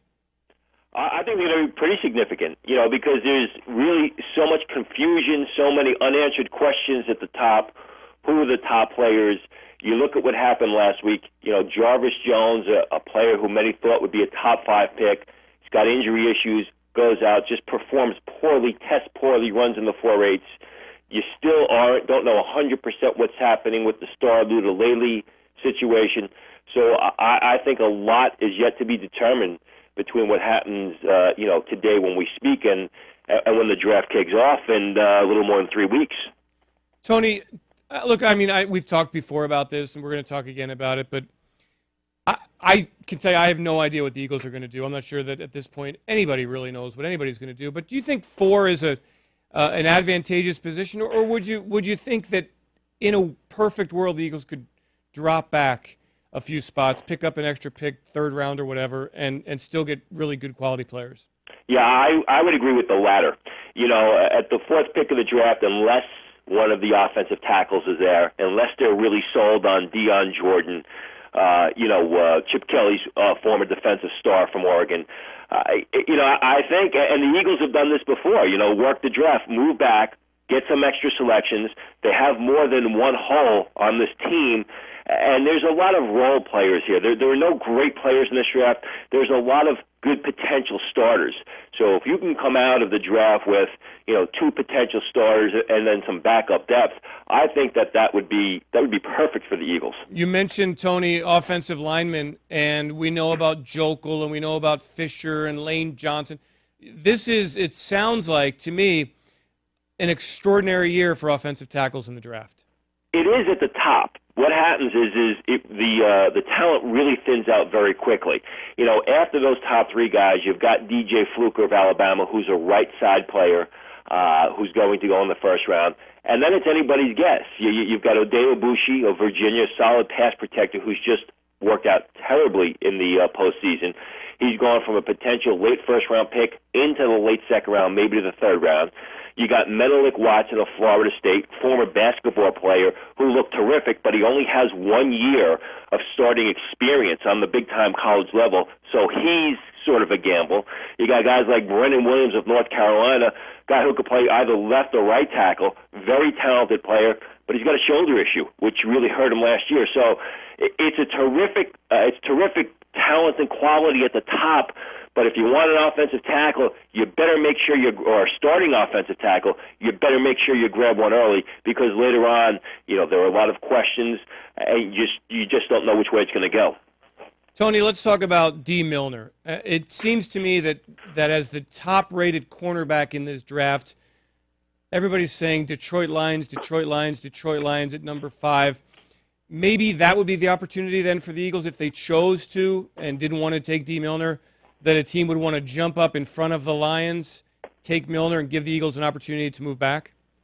I think they're going to be pretty significant, you know, because there's really so much confusion, so many unanswered questions at the top. Who are the top players? You look at what happened last week. You know, Jarvis Jones, a, a player who many thought would be a top five pick, he's got injury issues, goes out, just performs poorly, tests poorly, runs in the four eights. You still aren't, don't know one hundred percent what's happening with the star Lulelele situation. So I, I think a lot is yet to be determined between what happens, uh, you know, today when we speak and and when the draft kicks off in uh, a little more than three weeks. Tony, uh, look, I mean, I, we've talked before about this, and we're going to talk again about it, but I, I can tell you I have no idea what the Eagles are going to do. I'm not sure that at this point anybody really knows what anybody's going to do. But do you think four is a uh, an advantageous position, or, or would you would you think that in a perfect world the Eagles could drop back a few spots, pick up an extra pick, third round or whatever, and, and still get really good quality players? Yeah, I, I would agree with the latter. You know, at the fourth pick of the draft, unless one of the offensive tackles is there, unless they're really sold on Dion Jordan, uh, you know, uh, Chip Kelly's uh, former defensive star from Oregon, uh, you know, I think, and the Eagles have done this before, you know, work the draft, move back, get some extra selections. They have more than one hole on this team. And there's a lot of role players here. There, there are no great players in this draft. There's a lot of good potential starters. So if you can come out of the draft with, you know, two potential starters and then some backup depth, I think that that would be that would be perfect for the Eagles. You mentioned, Tony, offensive linemen, and we know about Jokel and we know about Fisher and Lane Johnson. This is, it sounds like to me, an extraordinary year for offensive tackles in the draft. It is at the top. What happens is is it, the uh, the talent really thins out very quickly. You know, after those top three guys, you've got D J Fluker of Alabama, who's a right side player, uh, who's going to go in the first round, and then it's anybody's guess. You, you, you've got Odeo Bushi of Virginia, solid pass protector, who's just worked out terribly in the uh, postseason. He's gone from a potential late first round pick into the late second round, maybe to the third round. You got Menelik Watson of Florida State, former basketball player who looked terrific, but he only has one year of starting experience on the big-time college level, so he's sort of a gamble. You got guys like Brennan Williams of North Carolina, guy who could play either left or right tackle, very talented player, but he's got a shoulder issue, which really hurt him last year. So it's a terrific, uh, it's terrific talent and quality at the top. But if you want an offensive tackle, you better make sure you, or a starting offensive tackle, you better make sure you grab one early, because later on, you know, there are a lot of questions, and you just you just don't know which way it's going to go. Tony, let's talk about Dee Milner. Uh, it seems to me that that as the top-rated cornerback in this draft, everybody's saying Detroit Lions, Detroit Lions, Detroit Lions at number five. Maybe that would be the opportunity then for the Eagles if they chose to and didn't want to take Dee Milner, that a team would want to jump up in front of the Lions, take Milner, and give the Eagles an opportunity to move back?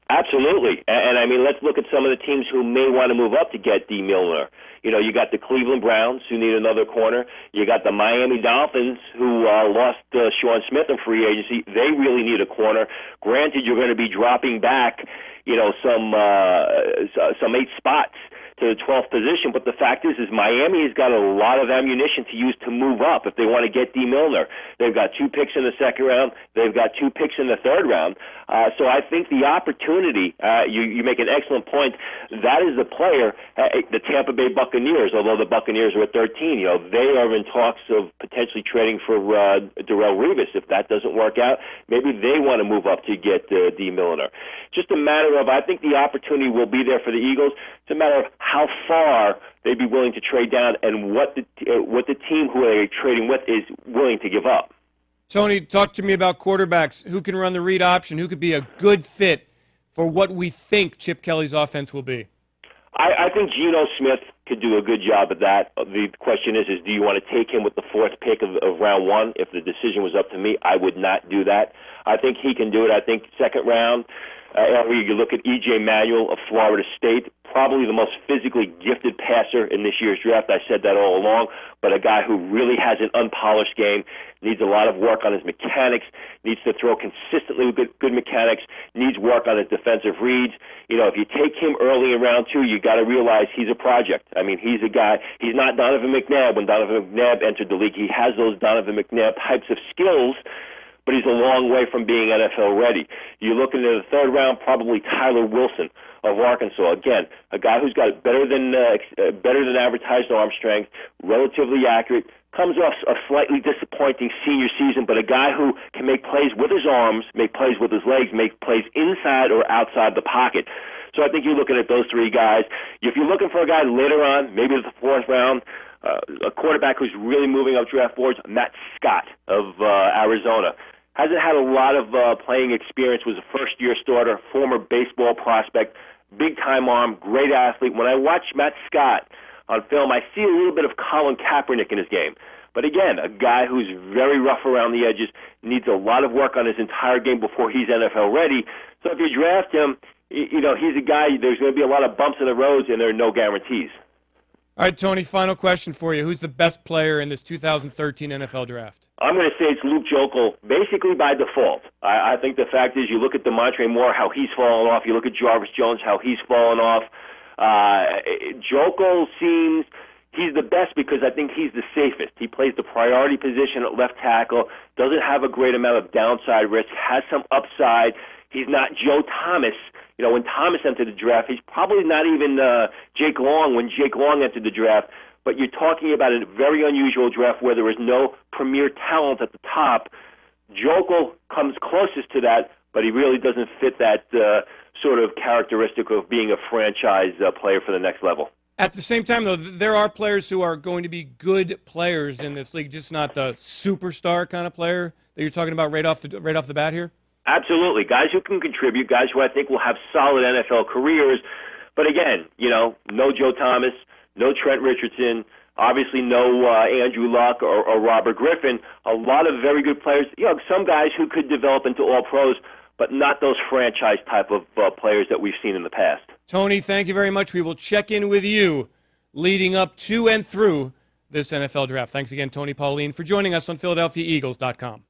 Absolutely. And, and I mean, let's look at some of the teams who may want to move up to get D. Milner. You know, you got the Cleveland Browns, who need another corner. You got the Miami Dolphins, who uh, lost uh, Sean Smith in free agency. They really need a corner. Granted, you're going to be dropping back, you know, some uh, some eight spots to the twelfth position, but the fact is, is Miami has got a lot of ammunition to use to move up if they want to get D. Milner. They've got two picks in the second round. They've got two picks in the third round. Uh, so I think the opportunity, uh, you, you make an excellent point, that is the player, uh, the Tampa Bay Buccaneers, although the Buccaneers are at thirteen, you know, they are in talks of potentially trading for uh, Darrelle Revis. If that doesn't work out, maybe they want to move up to get uh, D. Milner. Just a matter of, I think the opportunity will be there for the Eagles. It's a matter of how far they'd be willing to trade down and what the uh, what the team who they're trading with is willing to give up. Tony, talk to me about quarterbacks. Who can run the read option? Who could be a good fit for what we think Chip Kelly's offense will be? I, I think Geno Smith could do a good job at that. The question is, is do you want to take him with the fourth pick of, of round one? If the decision was up to me, I would not do that. I think he can do it. I think second round, uh, you look at E J Manuel of Florida State, probably the most physically gifted passer in this year's draft. I said that all along, but a guy who really has an unpolished game, needs a lot of work on his mechanics, needs to throw consistently with good, good mechanics, needs work on his defensive reads. You know, if you take him early in round two, you got to realize he's a project. I mean, he's a guy, he's not Donovan McNabb. When Donovan McNabb entered the league, he has those Donovan McNabb types of skills, but he's a long way from being N F L ready. You look into the third round, probably Tyler Wilson of Arkansas. Again, a guy who's got better than uh, better than advertised arm strength, relatively accurate, comes off a slightly disappointing senior season, but a guy who can make plays with his arms, make plays with his legs, make plays inside or outside the pocket. So I think you're looking at those three guys. If you're looking for a guy later on, maybe the fourth round, uh, a quarterback who's really moving up draft boards, Matt Scott of uh, Arizona. Hasn't had a lot of uh, playing experience, was a first-year starter, former baseball prospect, big-time arm, great athlete. When I watch Matt Scott on film, I see a little bit of Colin Kaepernick in his game. But again, a guy who's very rough around the edges, needs a lot of work on his entire game before he's N F L ready. So if you draft him, you know, he's a guy, there's going to be a lot of bumps in the roads, and there are no guarantees. All right, Tony, final question for you. Who's the best player in this two thousand thirteen N F L draft? I'm going to say it's Luke Joeckel, basically by default. I, I think the fact is you look at DeMontre Moore, how he's fallen off. You look at Jarvis Jones, how he's fallen off. Uh, Joeckel seems he's the best because I think he's the safest. He plays the priority position at left tackle, doesn't have a great amount of downside risk, has some upside. He's not Joe Thomas. You know, when Thomas entered the draft, he's probably not even uh, Jake Long when Jake Long entered the draft. But you're talking about a very unusual draft where there was no premier talent at the top. Joeckel comes closest to that, but he really doesn't fit that uh, sort of characteristic of being a franchise uh, player for the next level. At the same time, though, there are players who are going to be good players in this league, just not the superstar kind of player that you're talking about right off the right off the bat here. Absolutely. Guys who can contribute, guys who I think will have solid N F L careers. But again, you know, no Joe Thomas, no Trent Richardson, obviously no uh, Andrew Luck or, or Robert Griffin. A lot of very good players. You know, some guys who could develop into all pros, but not those franchise type of uh, players that we've seen in the past. Tony, thank you very much. We will check in with you leading up to and through this N F L draft. Thanks again, Tony Pauline, for joining us on Philadelphia Eagles dot com.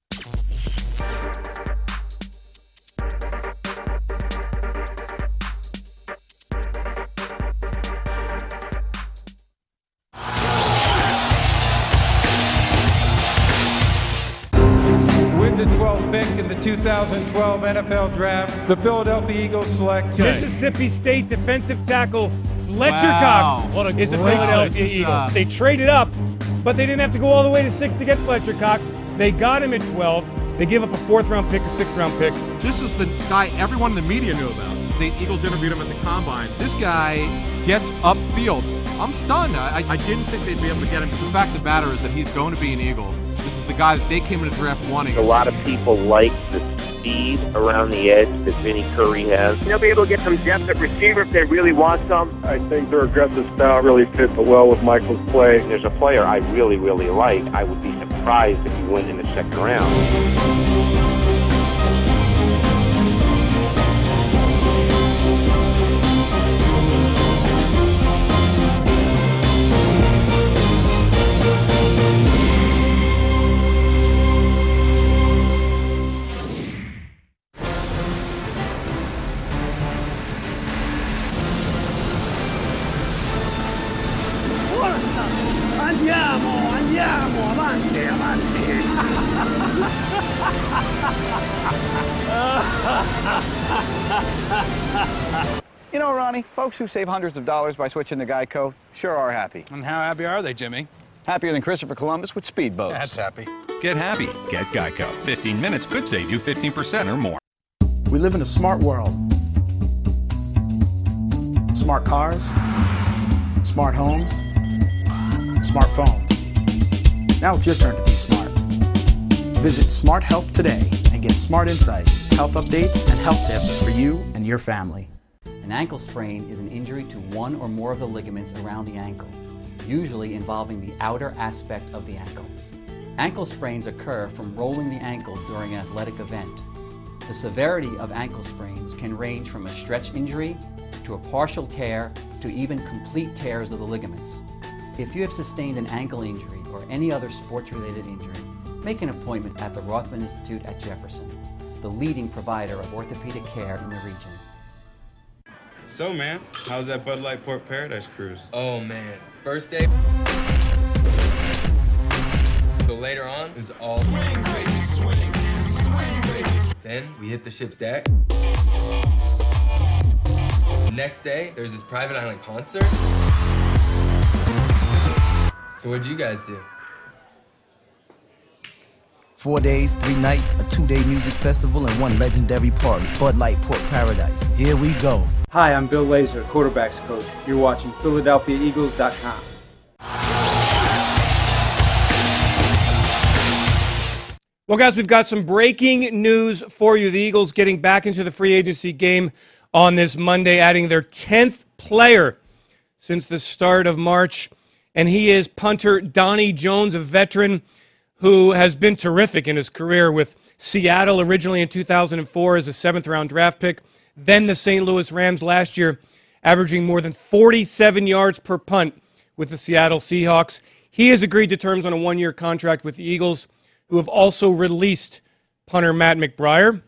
The twelfth pick in the two thousand twelve N F L Draft, the Philadelphia Eagles select Mississippi State defensive tackle Fletcher Wow. Cox What a is a great Philadelphia pick. Eagle. Uh, They traded up, but they didn't have to go all the way to six to get Fletcher Cox. They got him at twelve. They gave up a fourth-round pick, a sixth-round pick. This is the guy everyone in the media knew about. The Eagles interviewed him at the Combine. This guy gets upfield. I'm stunned. I, I didn't think they'd be able to get him. The fact of the matter is that he's going to be an Eagle. This is the guy that they came into the draft wanting. A lot of people like the speed around the edge that Vinny Curry has. They'll be able to get some depth at receiver if they really want some. I think their aggressive style really fits well with Michael's play. There's a player I really, really like. I would be surprised if he went in the second round. You know, Ronnie, folks who save hundreds of dollars by switching to Geico sure are happy. And how happy are they, Jimmy? Happier than Christopher Columbus with speedboats. That's happy. Get happy. Get Geico. fifteen minutes could save you fifteen percent or more. We live in a smart world. Smart cars, smart homes, smartphones. Now it's your turn to be smart. Visit Smart Health today and get smart insights, health updates, and health tips for you and your family. An ankle sprain is an injury to one or more of the ligaments around the ankle, usually involving the outer aspect of the ankle. Ankle sprains occur from rolling the ankle during an athletic event. The severity of ankle sprains can range from a stretch injury to a partial tear to even complete tears of the ligaments. If you have sustained an ankle injury or any other sports-related injury, make an appointment at the Rothman Institute at Jefferson, the leading provider of orthopedic care in the region. So, man, how's that Bud Light Port Paradise cruise? Oh, man. First day. So later on, it's all swing, baby, swing, swing, baby. Then we hit the ship's deck. Next day, there's this private island concert. So what'd you guys do? Four days, three nights, a two-day music festival, and one legendary party, Bud Light Port Paradise. Here we go. Hi, I'm Bill Lazor, quarterbacks coach. You're watching Philadelphia Eagles dot com. Well, guys, we've got some breaking news for you. The Eagles getting back into the free agency game on this Monday, adding their tenth player since the start of March, and he is punter Donnie Jones, a veteran who has been terrific in his career with Seattle originally in two thousand four as a seventh-round draft pick, then the Saint Louis Rams last year, averaging more than forty-seven yards per punt with the Seattle Seahawks. He has agreed to terms on a one-year contract with the Eagles, who have also released punter Matt McBriar.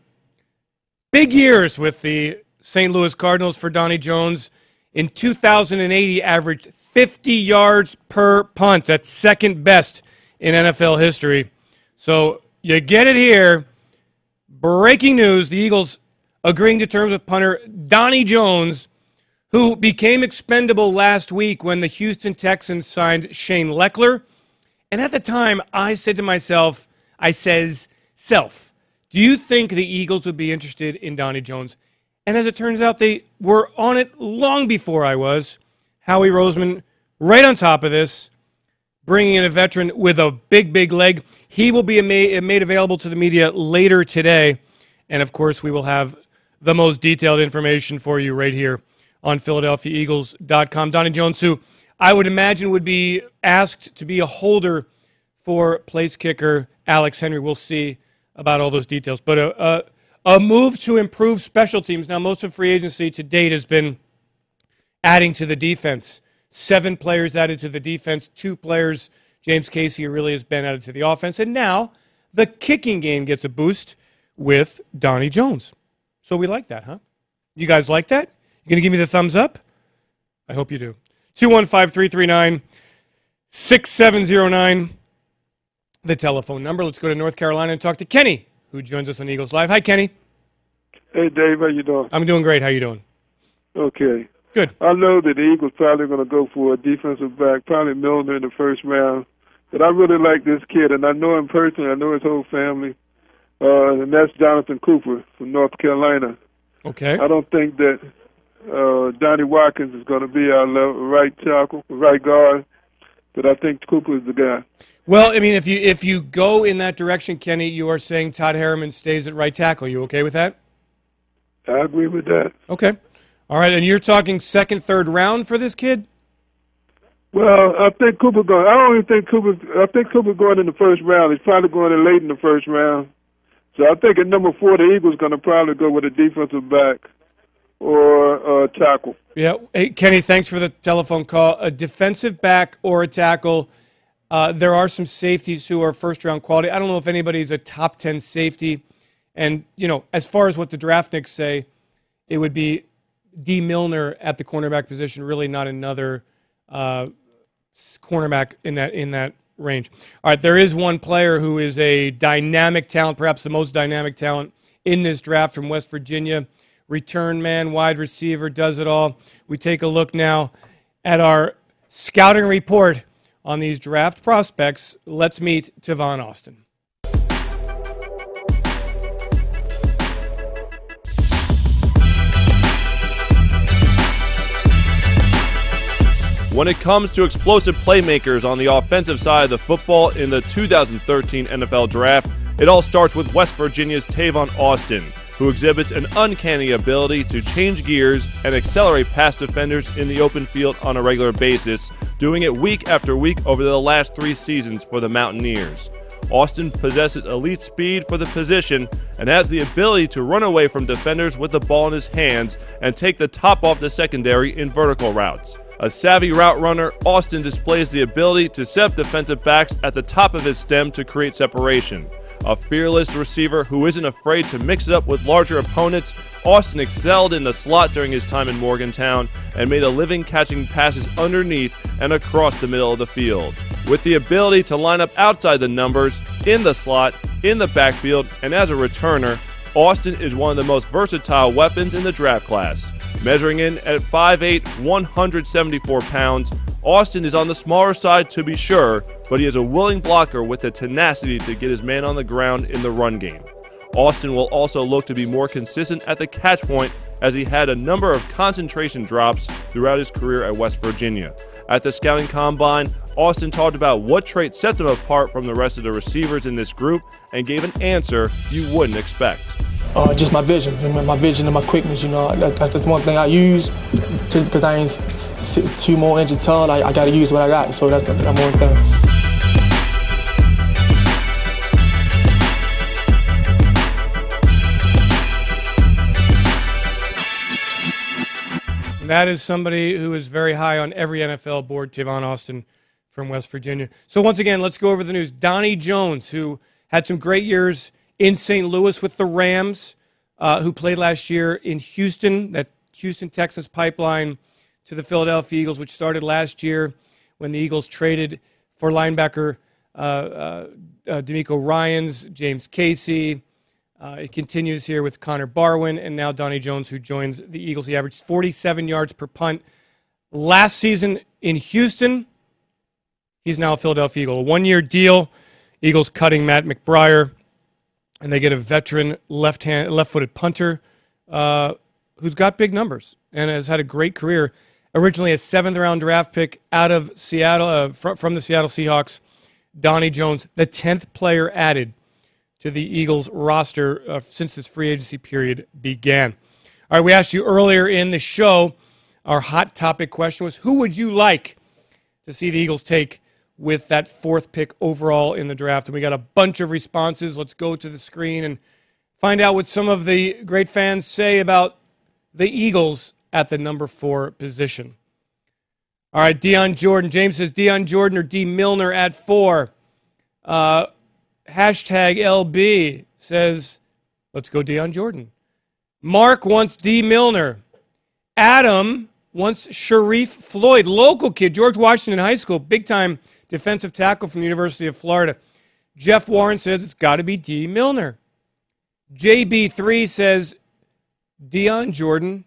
Big years with the Saint Louis Cardinals for Donnie Jones. In two thousand eight, he averaged fifty yards per punt. That's second best in N F L history. So you get it here. Breaking news, the Eagles agreeing to terms with punter Donnie Jones, who became expendable last week when the Houston Texans signed Shane Leckler. And at the time, I said to myself, I says, self, do you think the Eagles would be interested in Donnie Jones? And as it turns out, they were on it long before I was. Howie Roseman, right on top of this, bringing in a veteran with a big, big leg. He will be made available to the media later today. And, of course, we will have the most detailed information for you right here on Philadelphia Eagles dot com. Donnie Jones, who I would imagine would be asked to be a holder for place kicker Alex Henry. We'll see about all those details. But a, a, a move to improve special teams. Now, most of free agency to date has been adding to the defense. Seven players added to the defense, two players, James Casey, who really has been added to the offense. And now the kicking game gets a boost with Donnie Jones. So we like that, huh? You guys like that? You going to give me the thumbs up? I hope you do. two one five, three three nine, six seven zero nine, the telephone number. Let's go to North Carolina and talk to Kenny, who joins us on Eagles Live. Hi, Kenny. Hey, Dave. How you doing? I'm doing great. How you doing? Okay. Good. I know that the Eagles probably going to go for a defensive back, probably Milner in the first round. But I really like this kid, and I know him personally. I know his whole family. Uh, and that's Jonathan Cooper from North Carolina. Okay. I don't think that uh, Donnie Watkins is going to be our left, right tackle, right guard, but I think Cooper is the guy. Well, I mean, if you if you go in that direction, Kenny, you are saying Todd Harriman stays at right tackle. You okay with that? I agree with that. Okay. All right, and you're talking second, third round for this kid? Well, I think Cooper going. I don't even think Cooper. I think Cooper going in the first round. He's probably going in late in the first round. So I think at number four, the Eagles going to probably go with a defensive back or a tackle. Yeah. Hey, Kenny, thanks for the telephone call. A defensive back or a tackle. Uh, there are some safeties who are first-round quality. I don't know if anybody's a top ten safety. And, you know, as far as what the draftniks say, it would be D. Milner at the cornerback position, really not another uh, cornerback in that in that range. All right, there is one player who is a dynamic talent, perhaps the most dynamic talent in this draft from West Virginia. Return man, wide receiver, does it all. We take a look now at our scouting report on these draft prospects. Let's meet Tavon Austin. When it comes to explosive playmakers on the offensive side of the football in the two thousand thirteen N F L Draft, it all starts with West Virginia's Tavon Austin, who exhibits an uncanny ability to change gears and accelerate pass defenders in the open field on a regular basis, doing it week after week over the last three seasons for the Mountaineers. Austin possesses elite speed for the position and has the ability to run away from defenders with the ball in his hands and take the top off the secondary in vertical routes. A savvy route runner, Austin displays the ability to set up defensive backs at the top of his stem to create separation. A fearless receiver who isn't afraid to mix it up with larger opponents, Austin excelled in the slot during his time in Morgantown and made a living catching passes underneath and across the middle of the field. With the ability to line up outside the numbers, in the slot, in the backfield, and as a returner, Austin is one of the most versatile weapons in the draft class. Measuring in at five eight, one hundred seventy-four pounds, Austin is on the smaller side to be sure, but he is a willing blocker with the tenacity to get his man on the ground in the run game. Austin will also look to be more consistent at the catch point, as he had a number of concentration drops throughout his career at West Virginia. At the scouting combine, Austin talked about what trait sets him apart from the rest of the receivers in this group and gave an answer you wouldn't expect. Uh, just my vision, my vision and my quickness. You know, that's that's one thing I use. Because I ain't two more inches tall, I, I got to use what I got. So that's the number one thing. That is somebody who is very high on every N F L board, Tavon Austin from West Virginia. So once again, let's go over the news. Donnie Jones, who had some great years in Saint Louis with the Rams, uh, who played last year in Houston, that Houston Texans pipeline to the Philadelphia Eagles, which started last year when the Eagles traded for linebacker uh, uh, uh, D'Amico Ryans, James Casey. Uh, it continues here with Connor Barwin, and now Donnie Jones, who joins the Eagles. He averaged forty-seven yards per punt last season in Houston. He's now a Philadelphia Eagle. A one-year deal. Eagles cutting Matt McBriar, and they get a veteran left-hand, left-footed punter uh, who's got big numbers and has had a great career. Originally a seventh-round draft pick out of Seattle, uh, fr- from the Seattle Seahawks, Donnie Jones, the tenth player added to the Eagles roster uh, since this free agency period began. All right, we asked you earlier in the show, our hot topic question was, who would you like to see the Eagles take with that fourth pick overall in the draft? And we got a bunch of responses. Let's go to the screen and find out what some of the great fans say about the Eagles at the number four position. All right, Deion Jordan. James says Deion Jordan or D. Milner at four. Uh, hashtag L B says, let's go Deion Jordan. Mark wants D. Milner. Adam wants Sharif Floyd, local kid, George Washington High School, big-time defensive tackle from the University of Florida. Jeff Warren says it's got to be D. Milner. J B three says Deion Jordan.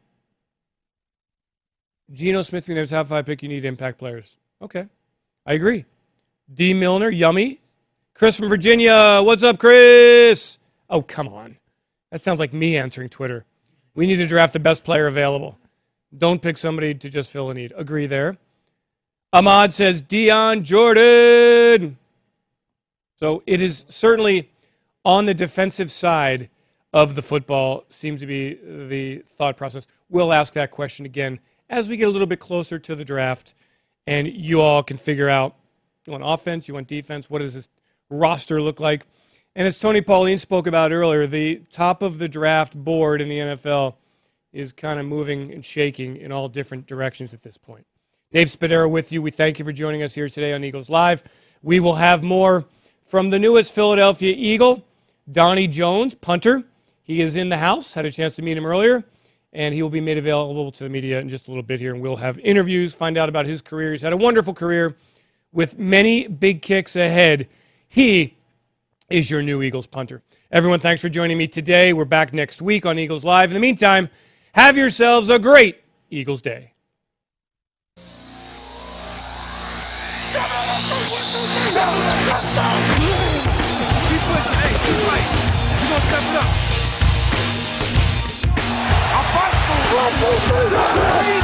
Geno Smith being their top five pick, you need impact players. Okay, I agree. D. Milner, yummy. Chris from Virginia, what's up, Chris? Oh, come on. That sounds like me answering Twitter. We need to draft the best player available. Don't pick somebody to just fill a need. Agree there. Ahmad says Deion Jordan. So it is certainly on the defensive side of the football, seems to be the thought process. We'll ask that question again as we get a little bit closer to the draft, and you all can figure out, you want offense, you want defense, what does this roster look like? And as Tony Pauline spoke about earlier, the top of the draft board in the N F L is kind of moving and shaking in all different directions at this point. Dave Spadaro with you. We thank you for joining us here today on Eagles Live. We will have more from the newest Philadelphia Eagle, Donnie Jones, punter. He is in the house. Had a chance to meet him earlier, and he will be made available to the media in just a little bit here, and we'll have interviews, find out about his career. He's had a wonderful career with many big kicks ahead. He is your new Eagles punter. Everyone, thanks for joining me today. We're back next week on Eagles Live. In the meantime, have yourselves a great Eagles Day. I'll fight for